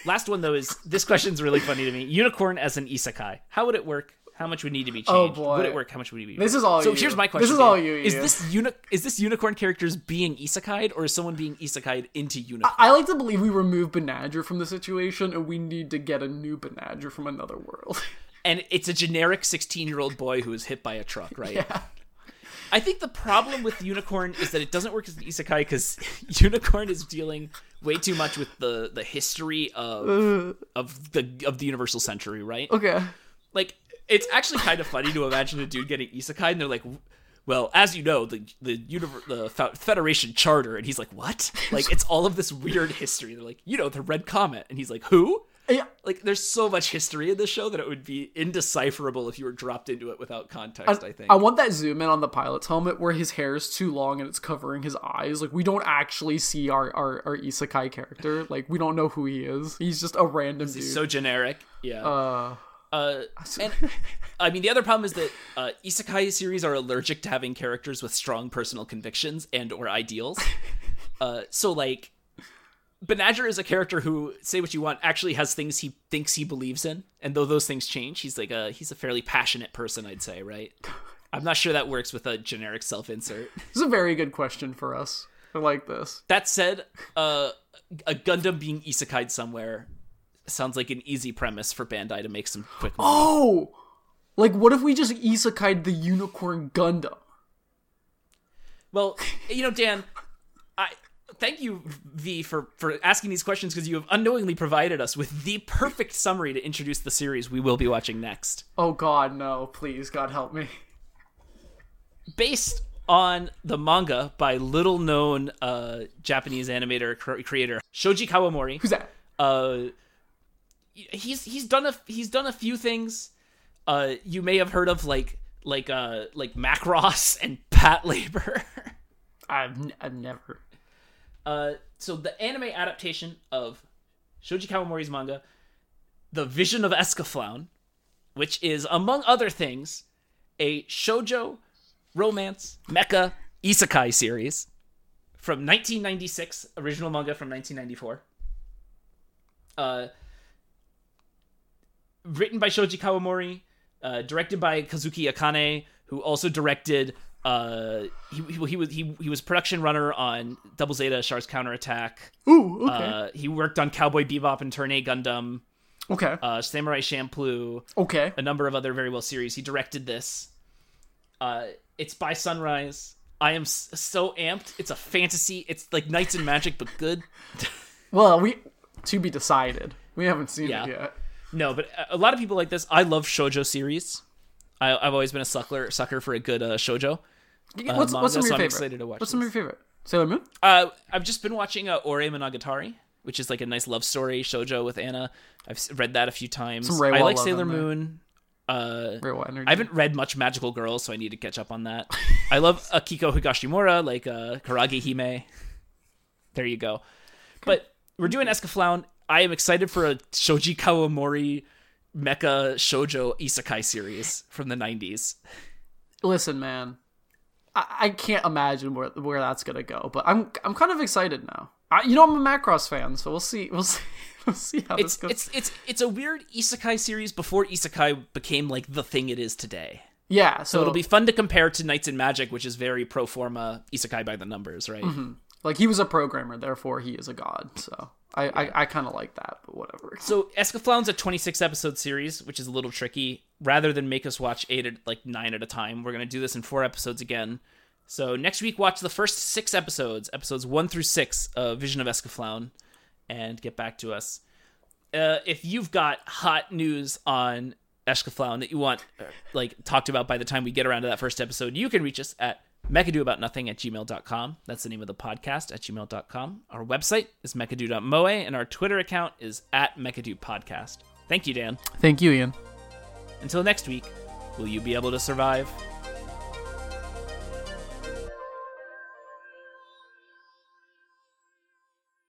Last one, though, is this question's really funny to me. Unicorn as an isekai. How would it work? How much would need to be changed? Oh, boy. Would it work? How much would it be? This is all so you. here's my question. This is Dan. all you, Is Ian. this uni- Is this unicorn characters being isekai'd, or is someone being isekai'd into unicorn? I like to believe we remove Banadger from the situation, and we need to get a new Banadger from another world. And it's a generic sixteen-year-old boy who is hit by a truck, right? Yeah. I think the problem with Unicorn is that it doesn't work as an isekai because Unicorn is dealing way too much with the, the history of Uh. of the of the Universal Century, right? Okay. Like, it's actually kind of funny to imagine a dude getting isekai, and they're like, well, as you know, the the univer- the Federation Charter, and he's like, what? Like, it's all of this weird history. They're like, you know, the Red Comet, and he's like, who? Yeah. Like, there's so much history in this show that it would be indecipherable if you were dropped into it without context, I, I think. I want that zoom in on the pilot's helmet where his hair is too long and it's covering his eyes. Like, we don't actually see our, our, our isekai character. Like, we don't know who he is. He's just a random dude. He's so generic. Yeah. uh, Uh, and, I mean, the other problem is that uh, isekai series are allergic to having characters with strong personal convictions and or ideals. Uh, so, like, Banadger is a character who, say what you want, actually has things he thinks he believes in, and though those things change, he's like a he's a fairly passionate person, I'd say, right? I'm not sure that works with a generic self-insert. this is a very good question for us. I like this. That said, uh, a Gundam being isekai'd somewhere sounds like an easy premise for Bandai to make some quick money. Oh! Like, what if we just isekai'd the Unicorn Gundam? Well, you know, Dan, I thank you, V, for, for asking these questions because you have unknowingly provided us with the perfect summary to introduce the series we will be watching next. Oh god, no. Please, God help me. Based on the manga by little-known uh, Japanese animator cr- creator Shoji Kawamori. Who's that? Uh, he's he's done a he's done a few things. Uh, you may have heard of like like uh like Macross and Pat Labor. I've, n- I've never. Uh, so the anime adaptation of Shoji Kawamori's manga, The Vision of Escaflown, which is, among other things, a shoujo romance mecha isekai series from nineteen ninety-six, original manga from nineteen ninety-four. Uh, written by Shoji Kawamori, uh, directed by Kazuki Akane, who also directed. Uh, he, he he was he he was production runner on Double Zeta, Char's Counterattack. Ooh, okay. Uh, he worked on Cowboy Bebop and Turn A Gundam. Okay. Uh, Samurai Champloo. Okay. A number of other very well series. He directed this. Uh, it's by Sunrise. I am s- so amped. It's a fantasy. It's like Knights and Magic, but good. Well, we to be decided. We haven't seen Yeah. it yet. No, but a lot of people like this. I love shoujo series. I, I've always been a sucker sucker for a good uh, shoujo. Uh, what's manga, what's some of so your I'm favorite? excited to watch What's some of this. your favorite? Sailor Moon? Uh, I've just been watching uh, Ore Monogatari, which is like a nice love story shoujo with Anna. I've s- read that a few times. Some I Reiwa like love Sailor in there. Moon. Uh, Real energy. I haven't read much Magical Girl, so I need to catch up on that. I love Akiko Higashimura, like uh, Karage Hime. There you go. But we're doing Escaflown. I am excited for a Shoji Kawamori mecha shoujo isekai series from the nineties. Listen, man. I, I can't imagine where where that's gonna go, but I'm I'm kind of excited now. I, you know, I'm a Macross fan, so we'll see. We'll see. We'll see how It's this goes. it's it's it's a weird isekai series before isekai became like the thing it is today. yeah, so, So it'll be fun to compare to Knights and Magic, which is very pro forma isekai by the numbers, right? like he was a programmer, therefore he is a god. So I I, I kind of like that, but whatever. So Escaflown's a twenty-six episode series, which is a little tricky. Rather than make us watch eight at like nine at a time, we're gonna do this in four episodes again. So next week, watch the first six episodes, episodes one through six of Vision of Escaflown, and get back to us. Uh, if you've got hot news on Escaflown that you want uh, like talked about by the time we get around to that first episode, you can reach us at mechadoaboutnothing at gmail dot com. That's the name of the podcast, at gmail dot com. Our website is mechado dot moe, and our Twitter account is at mechadopodcast. Thank you, Dan. Thank you, Ian. Until next week, will you be able to survive?